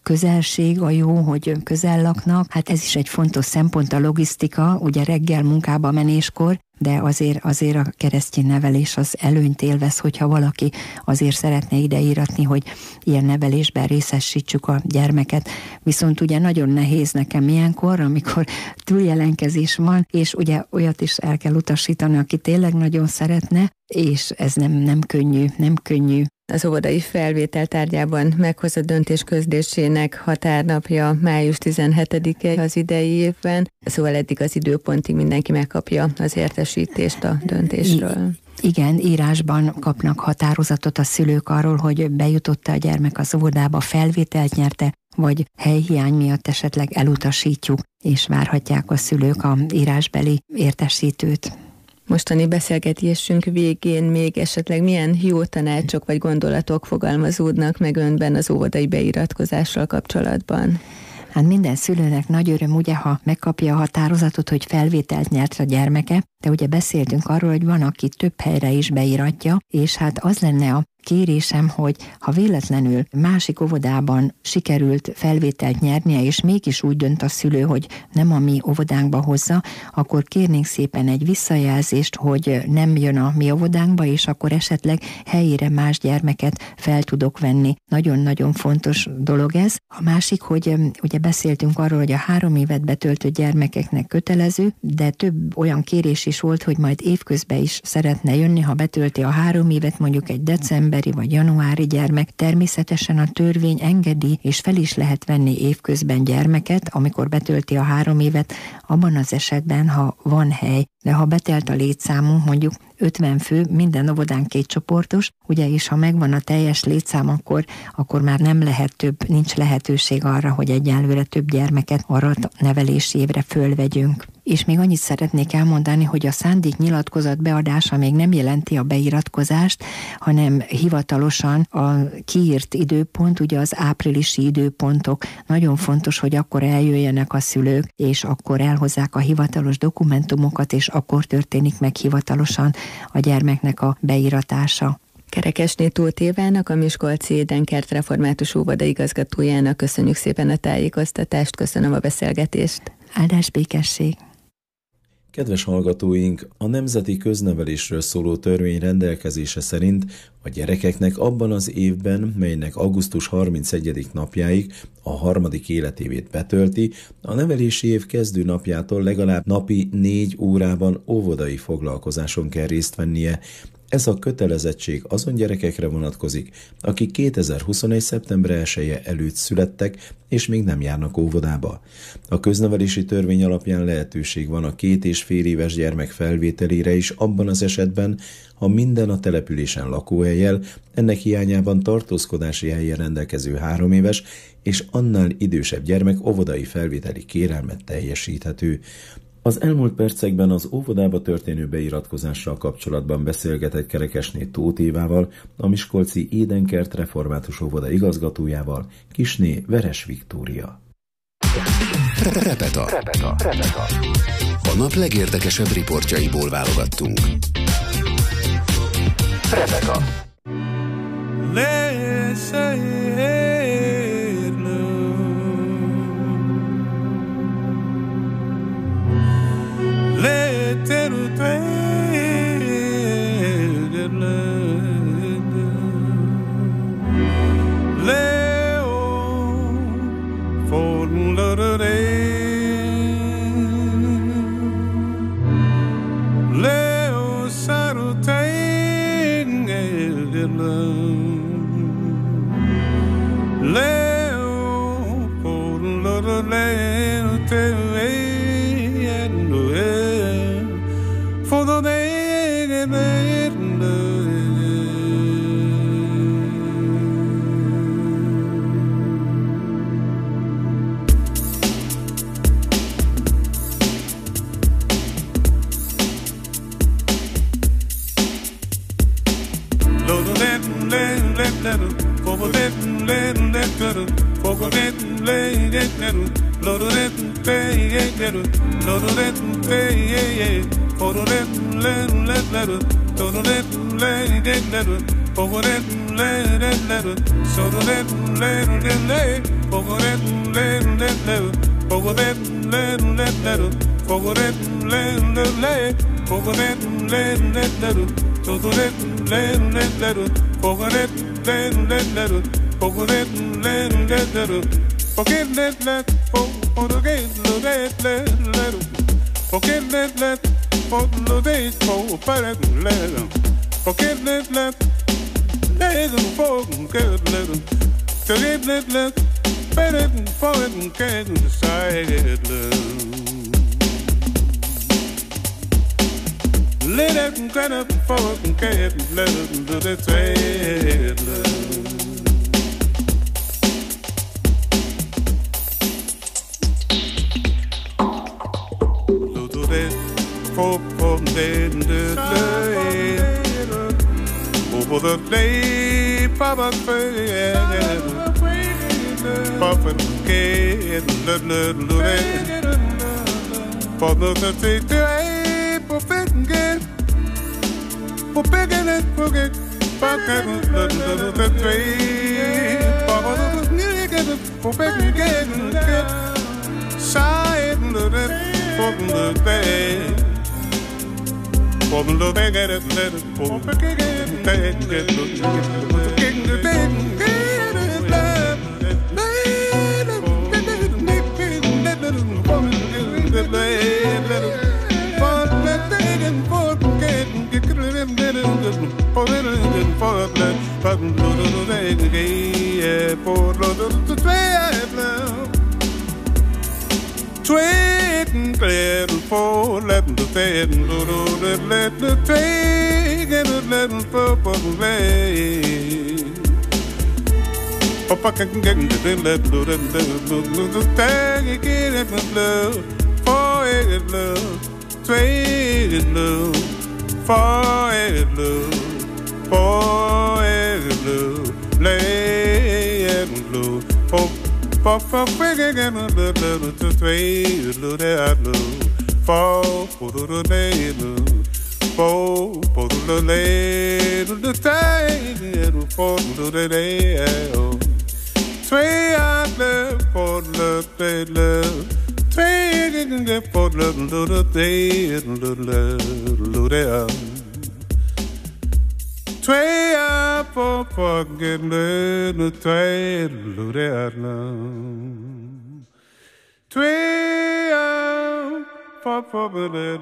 közelség a jó, hogy közel laknak. Hát ez is egy fontos szempont, a logisztika, ugye reggel munkába menéskor, de azért a keresztény nevelés az előnyt élvez, hogyha valaki azért szeretne ideíratni, hogy ilyen nevelésben részesítsük a gyermeket. Viszont ugye nagyon nehéz nekem ilyenkor, amikor túljelenkezés van, és ugye olyat is el kell utasítani, aki tényleg nagyon szeretne, és ez nem könnyű. Az óvodai felvétel tárgyában meghozott döntés közlésének határnapja május 17-e az idei évben, szóval eddig az időpontig mindenki megkapja az értesítést a döntésről. Igen, írásban kapnak határozatot a szülők arról, hogy bejutott-e a gyermek az óvodába, felvételt nyerte, vagy helyhiány miatt esetleg elutasítjuk, és várhatják a szülők a írásbeli értesítőt. Mostani beszélgetésünk végén még esetleg milyen jó tanácsok vagy gondolatok fogalmazódnak meg önben az óvodai beiratkozással kapcsolatban? Hát minden szülőnek nagy öröm, ugye, ha megkapja a határozatot, hogy felvételt nyert a gyermeke, de ugye beszéltünk arról, hogy van, aki több helyre is beiratja, és hát az lenne a kérésem, hogy ha véletlenül másik óvodában sikerült felvételt nyernie, és mégis úgy dönt a szülő, hogy nem a mi óvodánkba hozza, akkor kérnénk szépen egy visszajelzést, hogy nem jön a mi óvodánkba, és akkor esetleg helyére más gyermeket fel tudok venni. Nagyon-nagyon fontos dolog ez. A másik, hogy ugye beszéltünk arról, hogy a 3 évet betöltött gyermekeknek kötelező, de több olyan kérés is volt, hogy majd évközben is szeretne jönni, ha betölti a 3 évet, mondjuk egy decemberi vagy januári gyermek. Természetesen a törvény engedi, és fel is lehet venni évközben gyermeket, amikor betölti a 3 évet, abban az esetben, ha van hely. De ha betelt a létszámunk, mondjuk 50 fő, minden óvodán 2 csoportos, ugye, és ha megvan a teljes létszám, akkor már nem lehet több, nincs lehetőség arra, hogy egyelőre több gyermeket arra a nevelési évre fölvegyünk. És még annyit szeretnék elmondani, hogy a szándéknyilatkozat beadása még nem jelenti a beiratkozást, hanem hivatalosan a kiírt időpont, ugye az áprilisi időpontok. Nagyon fontos, hogy akkor eljöjjenek a szülők, és akkor elhozzák a hivatalos dokumentumokat, és akkor történik meg hivatalosan a gyermeknek a beiratása. Kerekesné Tóth Évának, a Miskolci Édenkert Református Óvoda igazgatójának köszönjük szépen a tájékoztatást, köszönöm a beszélgetést. Áldás békesség! Kedves hallgatóink, a Nemzeti Köznevelésről szóló törvény rendelkezése szerint a gyerekeknek abban az évben, melynek augusztus 31. napjáig a 3. életévét betölti, a nevelési év kezdő napjától legalább napi 4 órában óvodai foglalkozáson kell részt vennie. Ez a kötelezettség azon gyerekekre vonatkozik, akik 2021. szeptember 1-e előtt születtek, és még nem járnak óvodába. A köznevelési törvény alapján lehetőség van a 2,5 éves gyermek felvételére is abban az esetben, ha minden a településen lakóhellyel, ennek hiányában tartózkodási helyen rendelkező 3 éves és annál idősebb gyermek óvodai felvételi kérelmet teljesíthető. Az elmúlt percekben az óvodába történő beiratkozással kapcsolatban beszélgetett Kerekesné Tóth Évával, a Miskolci Édenkert Református Óvoda igazgatójával, Kisné Veres Viktória. Repeta. A nap legérdekesebb riportjaiból válogattunk. Repeta. Over that,